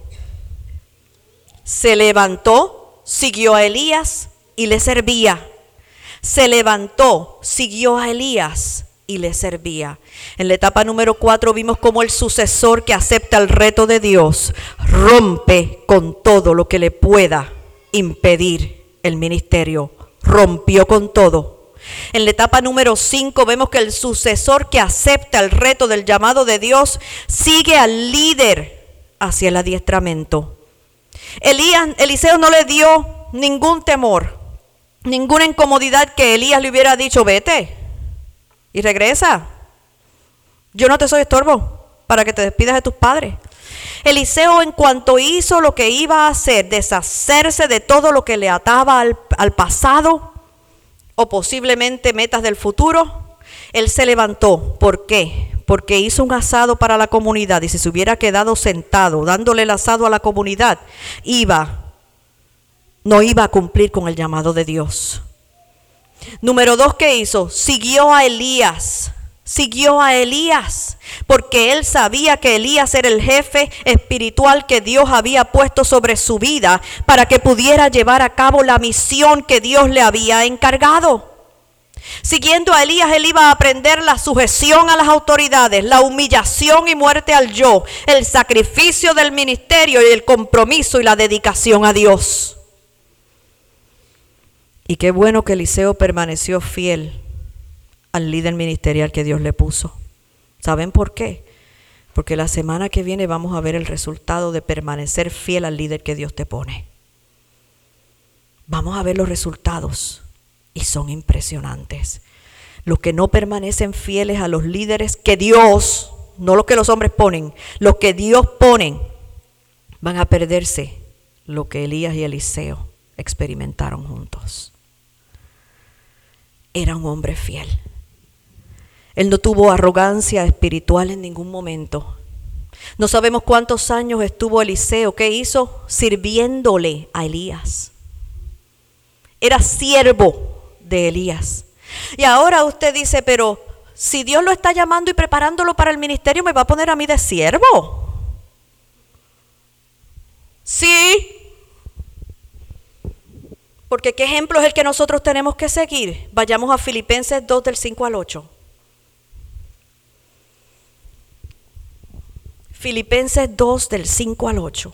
Se levantó, siguió a Elías y le servía. Se levantó, siguió a Elías y le servía. En la etapa número 4 vimos cómo el sucesor que acepta el reto de Dios rompe con todo lo que le pueda impedir el ministerio. Rompió con todo. En la etapa número 5 vemos que el sucesor que acepta el reto del llamado de Dios sigue al líder hacia el adiestramiento. Eliseo no le dio ningún temor, ninguna incomodidad que Elías le hubiera dicho, vete y regresa. Yo no te soy estorbo para que te despidas de tus padres. Eliseo, en cuanto hizo lo que iba a hacer, deshacerse de todo lo que le ataba al pasado o posiblemente metas del futuro, él se levantó. ¿Por qué? Porque hizo un asado para la comunidad, y si se hubiera quedado sentado dándole el asado a la comunidad, no iba a cumplir con el llamado de Dios. Número 2, ¿qué hizo? Siguió a Elías, porque él sabía que Elías era el jefe espiritual que Dios había puesto sobre su vida para que pudiera llevar a cabo la misión que Dios le había encargado. Siguiendo a Elías, él iba a aprender la sujeción a las autoridades, la humillación y muerte al yo, el sacrificio del ministerio y el compromiso y la dedicación a Dios. Y qué bueno que Eliseo permaneció fiel al líder ministerial que Dios le puso. ¿Saben por qué? Porque la semana que viene vamos a ver el resultado de permanecer fiel al líder que Dios te pone. Vamos a ver los resultados y son impresionantes. Los que no permanecen fieles a los líderes que Dios, no los que los hombres ponen, los que Dios ponen, van a perderse lo que Elías y Eliseo experimentaron juntos. Era un hombre fiel. Él no tuvo arrogancia espiritual en ningún momento. No sabemos cuántos años estuvo Eliseo. ¿Qué hizo? Sirviéndole a Elías. Era siervo de Elías. Y ahora usted dice, pero si Dios lo está llamando y preparándolo para el ministerio, ¿me va a poner a mí de siervo? Sí. Porque ¿qué ejemplo es el que nosotros tenemos que seguir? Vayamos a Filipenses 2 del 5 al 8. Filipenses 2 del 5 al 8.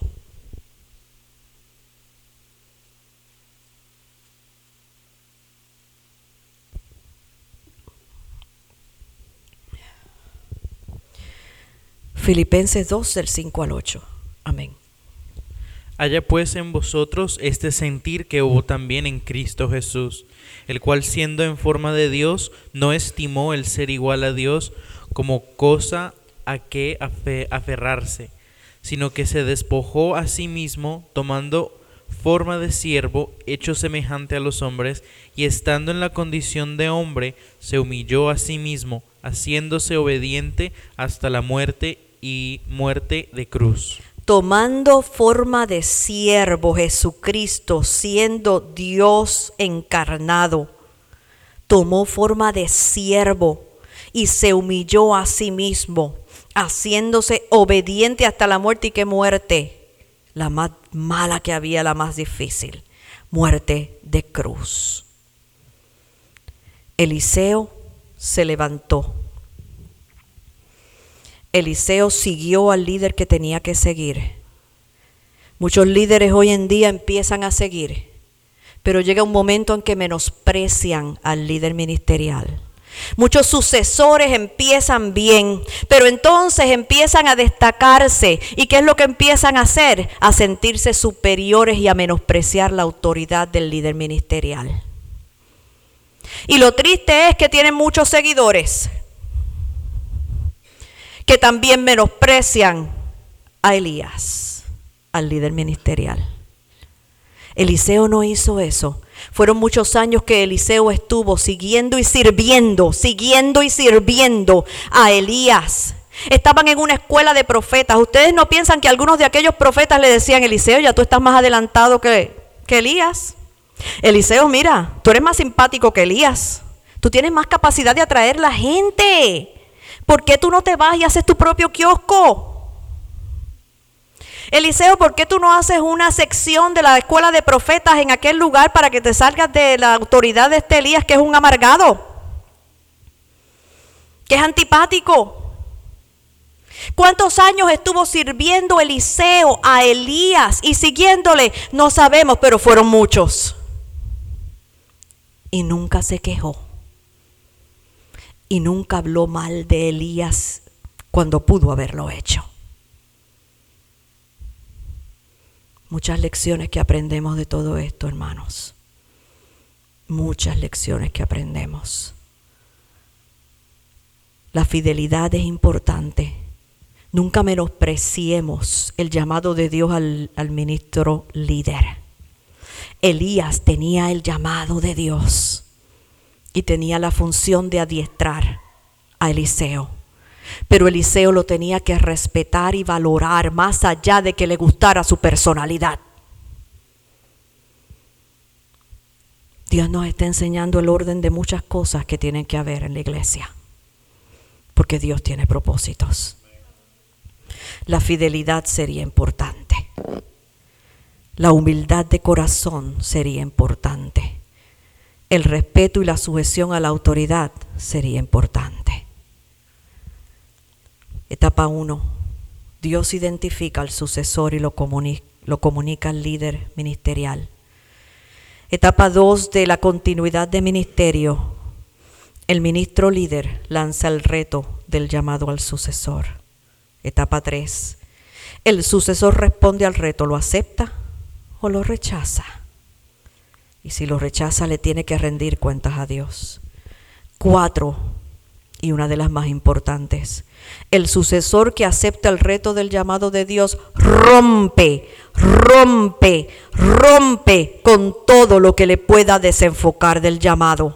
Filipenses 2 del 5 al 8. Amén. Haya pues en vosotros este sentir que hubo también en Cristo Jesús, el cual siendo en forma de Dios, no estimó el ser igual a Dios como cosa a que aferrarse, sino que se despojó a sí mismo, tomando forma de siervo, hecho semejante a los hombres, y estando en la condición de hombre, se humilló a sí mismo, haciéndose obediente hasta la muerte y muerte de cruz. Tomando forma de siervo, Jesucristo, siendo Dios encarnado, tomó forma de siervo y se humilló a sí mismo, haciéndose obediente hasta la muerte. ¿Y qué muerte? La más mala que había, la más difícil, muerte de cruz. Eliseo se levantó. Eliseo siguió al líder que tenía que seguir. Muchos líderes hoy en día empiezan a seguir, pero llega un momento en que menosprecian al líder ministerial. Muchos sucesores empiezan bien, pero entonces empiezan a destacarse. ¿Y qué es lo que empiezan a hacer? A sentirse superiores y a menospreciar la autoridad del líder ministerial. Y lo triste es que tienen muchos seguidores que también menosprecian a Elías, al líder ministerial. Eliseo no hizo eso. Fueron muchos años que Eliseo estuvo siguiendo y sirviendo a Elías. Estaban en una escuela de profetas. ¿Ustedes no piensan que algunos de aquellos profetas le decían, Eliseo, ya tú estás más adelantado que Elías? Eliseo, mira, tú eres más simpático que Elías. Tú tienes más capacidad de atraer la gente. ¿Por qué tú no te vas y haces tu propio kiosco? Eliseo, ¿por qué tú no haces una sección de la escuela de profetas en aquel lugar para que te salgas de la autoridad de este Elías, que es un amargado, que es antipático? ¿Cuántos años estuvo sirviendo Eliseo a Elías y siguiéndole? No sabemos, pero fueron muchos. Y nunca se quejó. Y nunca habló mal de Elías cuando pudo haberlo hecho. Muchas lecciones que aprendemos de todo esto, hermanos. Muchas lecciones que aprendemos. La fidelidad es importante. Nunca menospreciemos el llamado de Dios al ministro líder. Elías tenía el llamado de Dios y tenía la función de adiestrar a Eliseo. Pero Eliseo lo tenía que respetar y valorar más allá de que le gustara su personalidad. Dios nos está enseñando el orden de muchas cosas que tienen que haber en la iglesia, porque Dios tiene propósitos. La fidelidad sería importante. La humildad de corazón sería importante. el respeto y la sujeción a la autoridad sería importante. Etapa 1. Dios identifica al sucesor y lo comunica al líder ministerial. Etapa 2 de la continuidad de ministerio. El ministro líder lanza el reto del llamado al sucesor. Etapa 3. El sucesor responde al reto, ¿lo acepta o lo rechaza? Y si lo rechaza, le tiene que rendir cuentas a Dios. 4, y una de las más importantes, el sucesor que acepta el reto del llamado de Dios rompe con todo lo que le pueda desenfocar del llamado.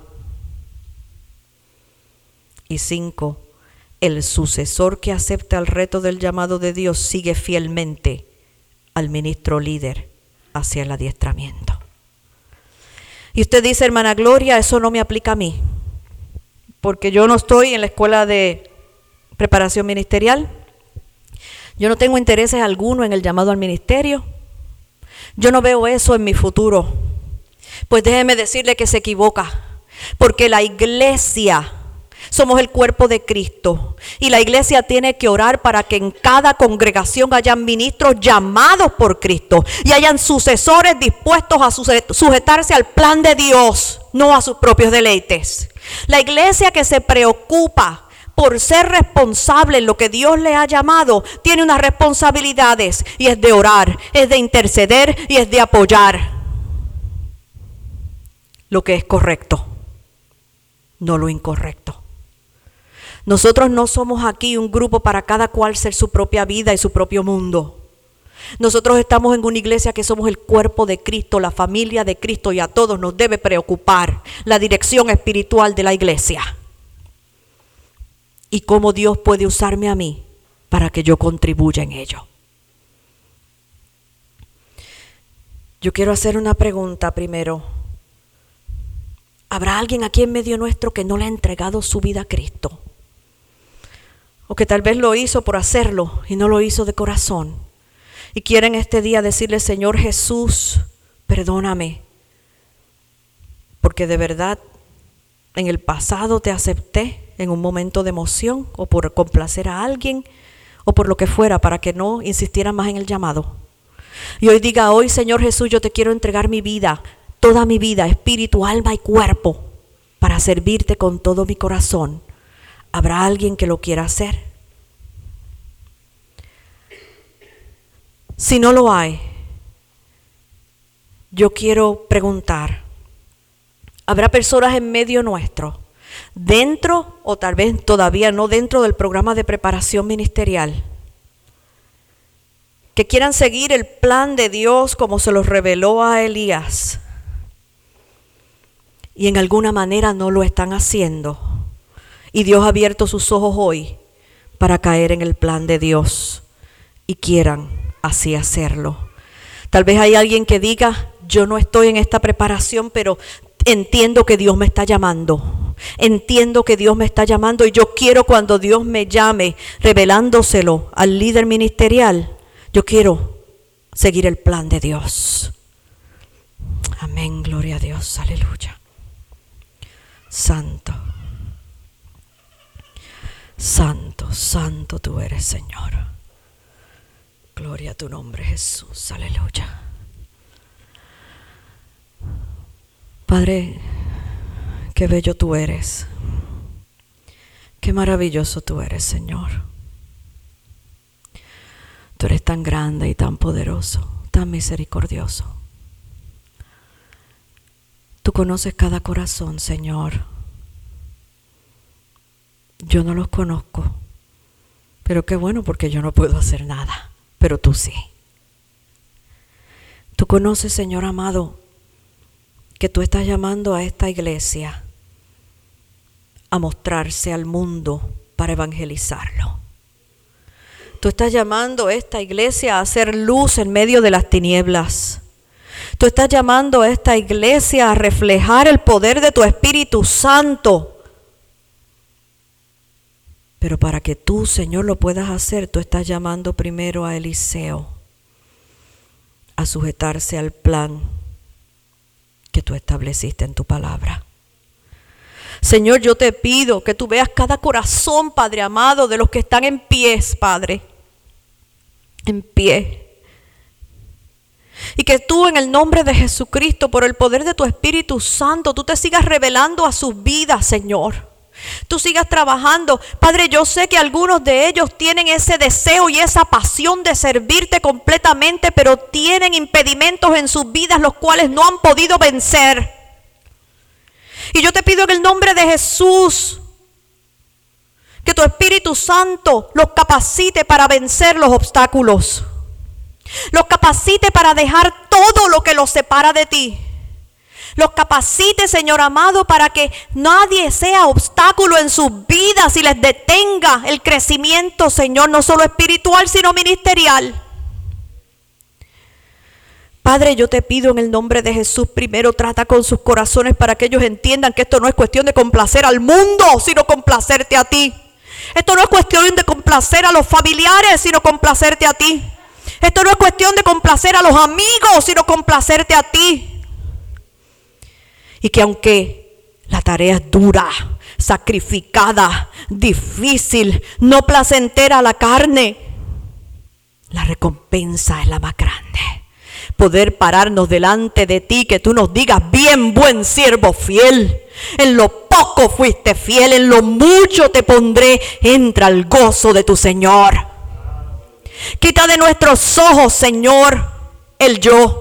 Y 5, el sucesor que acepta el reto del llamado de Dios sigue fielmente al ministro líder hacia el adiestramiento. Y usted dice, hermana Gloria, eso no me aplica a mí, porque yo no estoy en la escuela de preparación ministerial, yo no tengo intereses alguno en el llamado al ministerio, yo no veo eso en mi futuro. Pues déjeme decirle que se equivoca, porque la iglesia, somos el cuerpo de Cristo y la iglesia tiene que orar para que en cada congregación hayan ministros llamados por Cristo y hayan sucesores dispuestos a sujetarse al plan de Dios, no a sus propios deleites. La iglesia que se preocupa por ser responsable en lo que Dios le ha llamado, tiene unas responsabilidades y es de orar, es de interceder y es de apoyar lo que es correcto, no lo incorrecto. Nosotros no somos aquí un grupo para cada cual ser su propia vida y su propio mundo. Nosotros estamos en una iglesia que somos el cuerpo de Cristo, la familia de Cristo, y a todos nos debe preocupar la dirección espiritual de la iglesia. Y cómo Dios puede usarme a mí para que yo contribuya en ello. Yo quiero hacer una pregunta primero. ¿Habrá alguien aquí en medio nuestro que no le ha entregado su vida a Cristo? O que tal vez lo hizo por hacerlo y no lo hizo de corazón. Y quieren este día decirle, Señor Jesús, perdóname. Porque de verdad en el pasado te acepté en un momento de emoción o por complacer a alguien o por lo que fuera para que no insistiera más en el llamado. Y hoy diga, hoy Señor Jesús, yo te quiero entregar mi vida, toda mi vida, espíritu, alma y cuerpo, para servirte con todo mi corazón. ¿Habrá alguien que lo quiera hacer? Si no lo hay, yo quiero preguntar, ¿habrá personas en medio nuestro, dentro o tal vez todavía no dentro del programa de preparación ministerial, que quieran seguir el plan de Dios como se los reveló a Elías y en alguna manera no lo están haciendo? Y Dios ha abierto sus ojos hoy para caer en el plan de Dios y quieran así hacerlo. Tal vez hay alguien que diga, yo no estoy en esta preparación, pero entiendo que Dios me está llamando. Entiendo que Dios me está llamando y yo quiero, cuando Dios me llame, revelándoselo al líder ministerial, yo quiero seguir el plan de Dios. Amén, gloria a Dios, aleluya. Santo. Santo, santo tú eres, Señor. Gloria a tu nombre, Jesús, aleluya. Padre, qué bello tú eres. Qué maravilloso tú eres, Señor. Tú eres tan grande y tan poderoso, tan misericordioso. Tú conoces cada corazón, Señor. Yo no los conozco, pero qué bueno, porque yo no puedo hacer nada, pero tú sí. Tú conoces, Señor amado, que tú estás llamando a esta iglesia a mostrarse al mundo para evangelizarlo. Tú estás llamando a esta iglesia a hacer luz en medio de las tinieblas. Tú estás llamando a esta iglesia a reflejar el poder de tu Espíritu Santo. Pero para que tú, Señor, lo puedas hacer, tú estás llamando primero a Eliseo a sujetarse al plan que tú estableciste en tu palabra. Señor, yo te pido que tú veas cada corazón, Padre amado, de los que están en pies, Padre, en pie. Y que tú, en el nombre de Jesucristo, por el poder de tu Espíritu Santo, tú te sigas revelando a sus vidas, Señor. Tú sigas trabajando. Padre, yo sé que algunos de ellos tienen ese deseo y esa pasión de servirte completamente, pero tienen impedimentos en sus vidas los cuales no han podido vencer. Y yo te pido en el nombre de Jesús que tu Espíritu Santo los capacite para vencer los obstáculos. Los capacite para dejar todo lo que los separa de ti. Los capacite, Señor amado, para que nadie sea obstáculo en sus vidas y les detenga el crecimiento, Señor, no solo espiritual, sino ministerial. Padre, yo te pido en el nombre de Jesús, primero trata con sus corazones para que ellos entiendan que esto no es cuestión de complacer al mundo, sino complacerte a ti. Esto no es cuestión de complacer a los familiares, sino complacerte a ti. Esto no es cuestión de complacer a los amigos, sino complacerte a ti. Y que aunque la tarea es dura, sacrificada, difícil, no placentera a la carne, la recompensa es la más grande. Poder pararnos delante de ti, que tú nos digas: bien, buen siervo fiel, en lo poco fuiste fiel, en lo mucho te pondré, entra al gozo de tu Señor. Quita de nuestros ojos, Señor, el yo.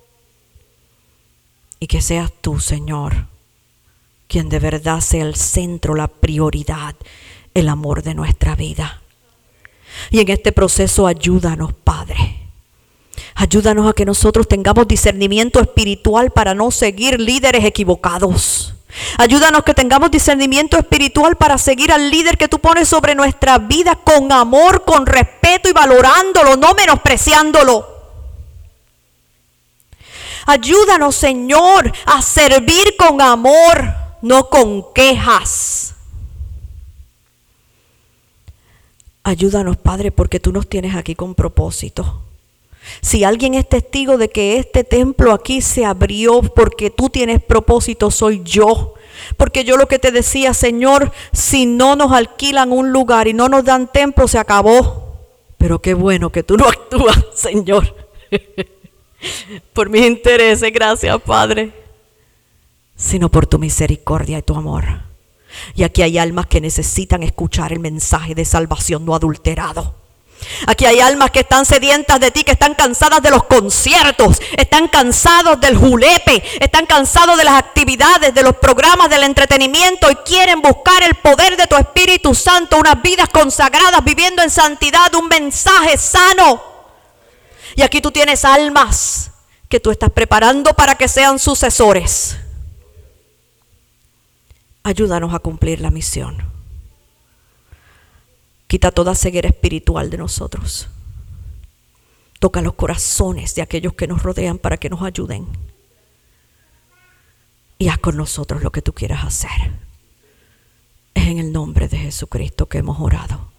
Y que seas tú, Señor, quien de verdad sea el centro, la prioridad, el amor de nuestra vida. Y en este proceso ayúdanos, Padre. Ayúdanos a que nosotros tengamos discernimiento espiritual para no seguir líderes equivocados. Ayúdanos que tengamos discernimiento espiritual para seguir al líder que tú pones sobre nuestra vida con amor, con respeto y valorándolo, no menospreciándolo. Ayúdanos, Señor, a servir con amor, no con quejas. Ayúdanos, Padre, porque tú nos tienes aquí con propósito. Si alguien es testigo de que este templo aquí se abrió porque tú tienes propósito, soy yo. Porque yo lo que te decía, Señor, si no nos alquilan un lugar y no nos dan templo, se acabó. Pero qué bueno que tú no actúas, Señor. Por mis intereses, gracias, Padre, sino por tu misericordia y tu amor. Y aquí hay almas que necesitan escuchar el mensaje de salvación no adulterado. Aquí hay almas que están sedientas de ti, que están cansadas de los conciertos, están cansados del julepe, están cansados de las actividades, de los programas, del entretenimiento, y quieren buscar el poder de tu Espíritu Santo, unas vidas consagradas, viviendo en santidad, un mensaje sano. Y aquí tú tienes almas que tú estás preparando para que sean sucesores. Ayúdanos a cumplir la misión. Quita toda ceguera espiritual de nosotros. Toca los corazones de aquellos que nos rodean para que nos ayuden. Y haz con nosotros lo que tú quieras hacer. Es en el nombre de Jesucristo que hemos orado.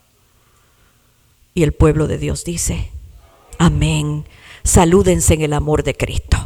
Y el pueblo de Dios dice: amén. Salúdense en el amor de Cristo.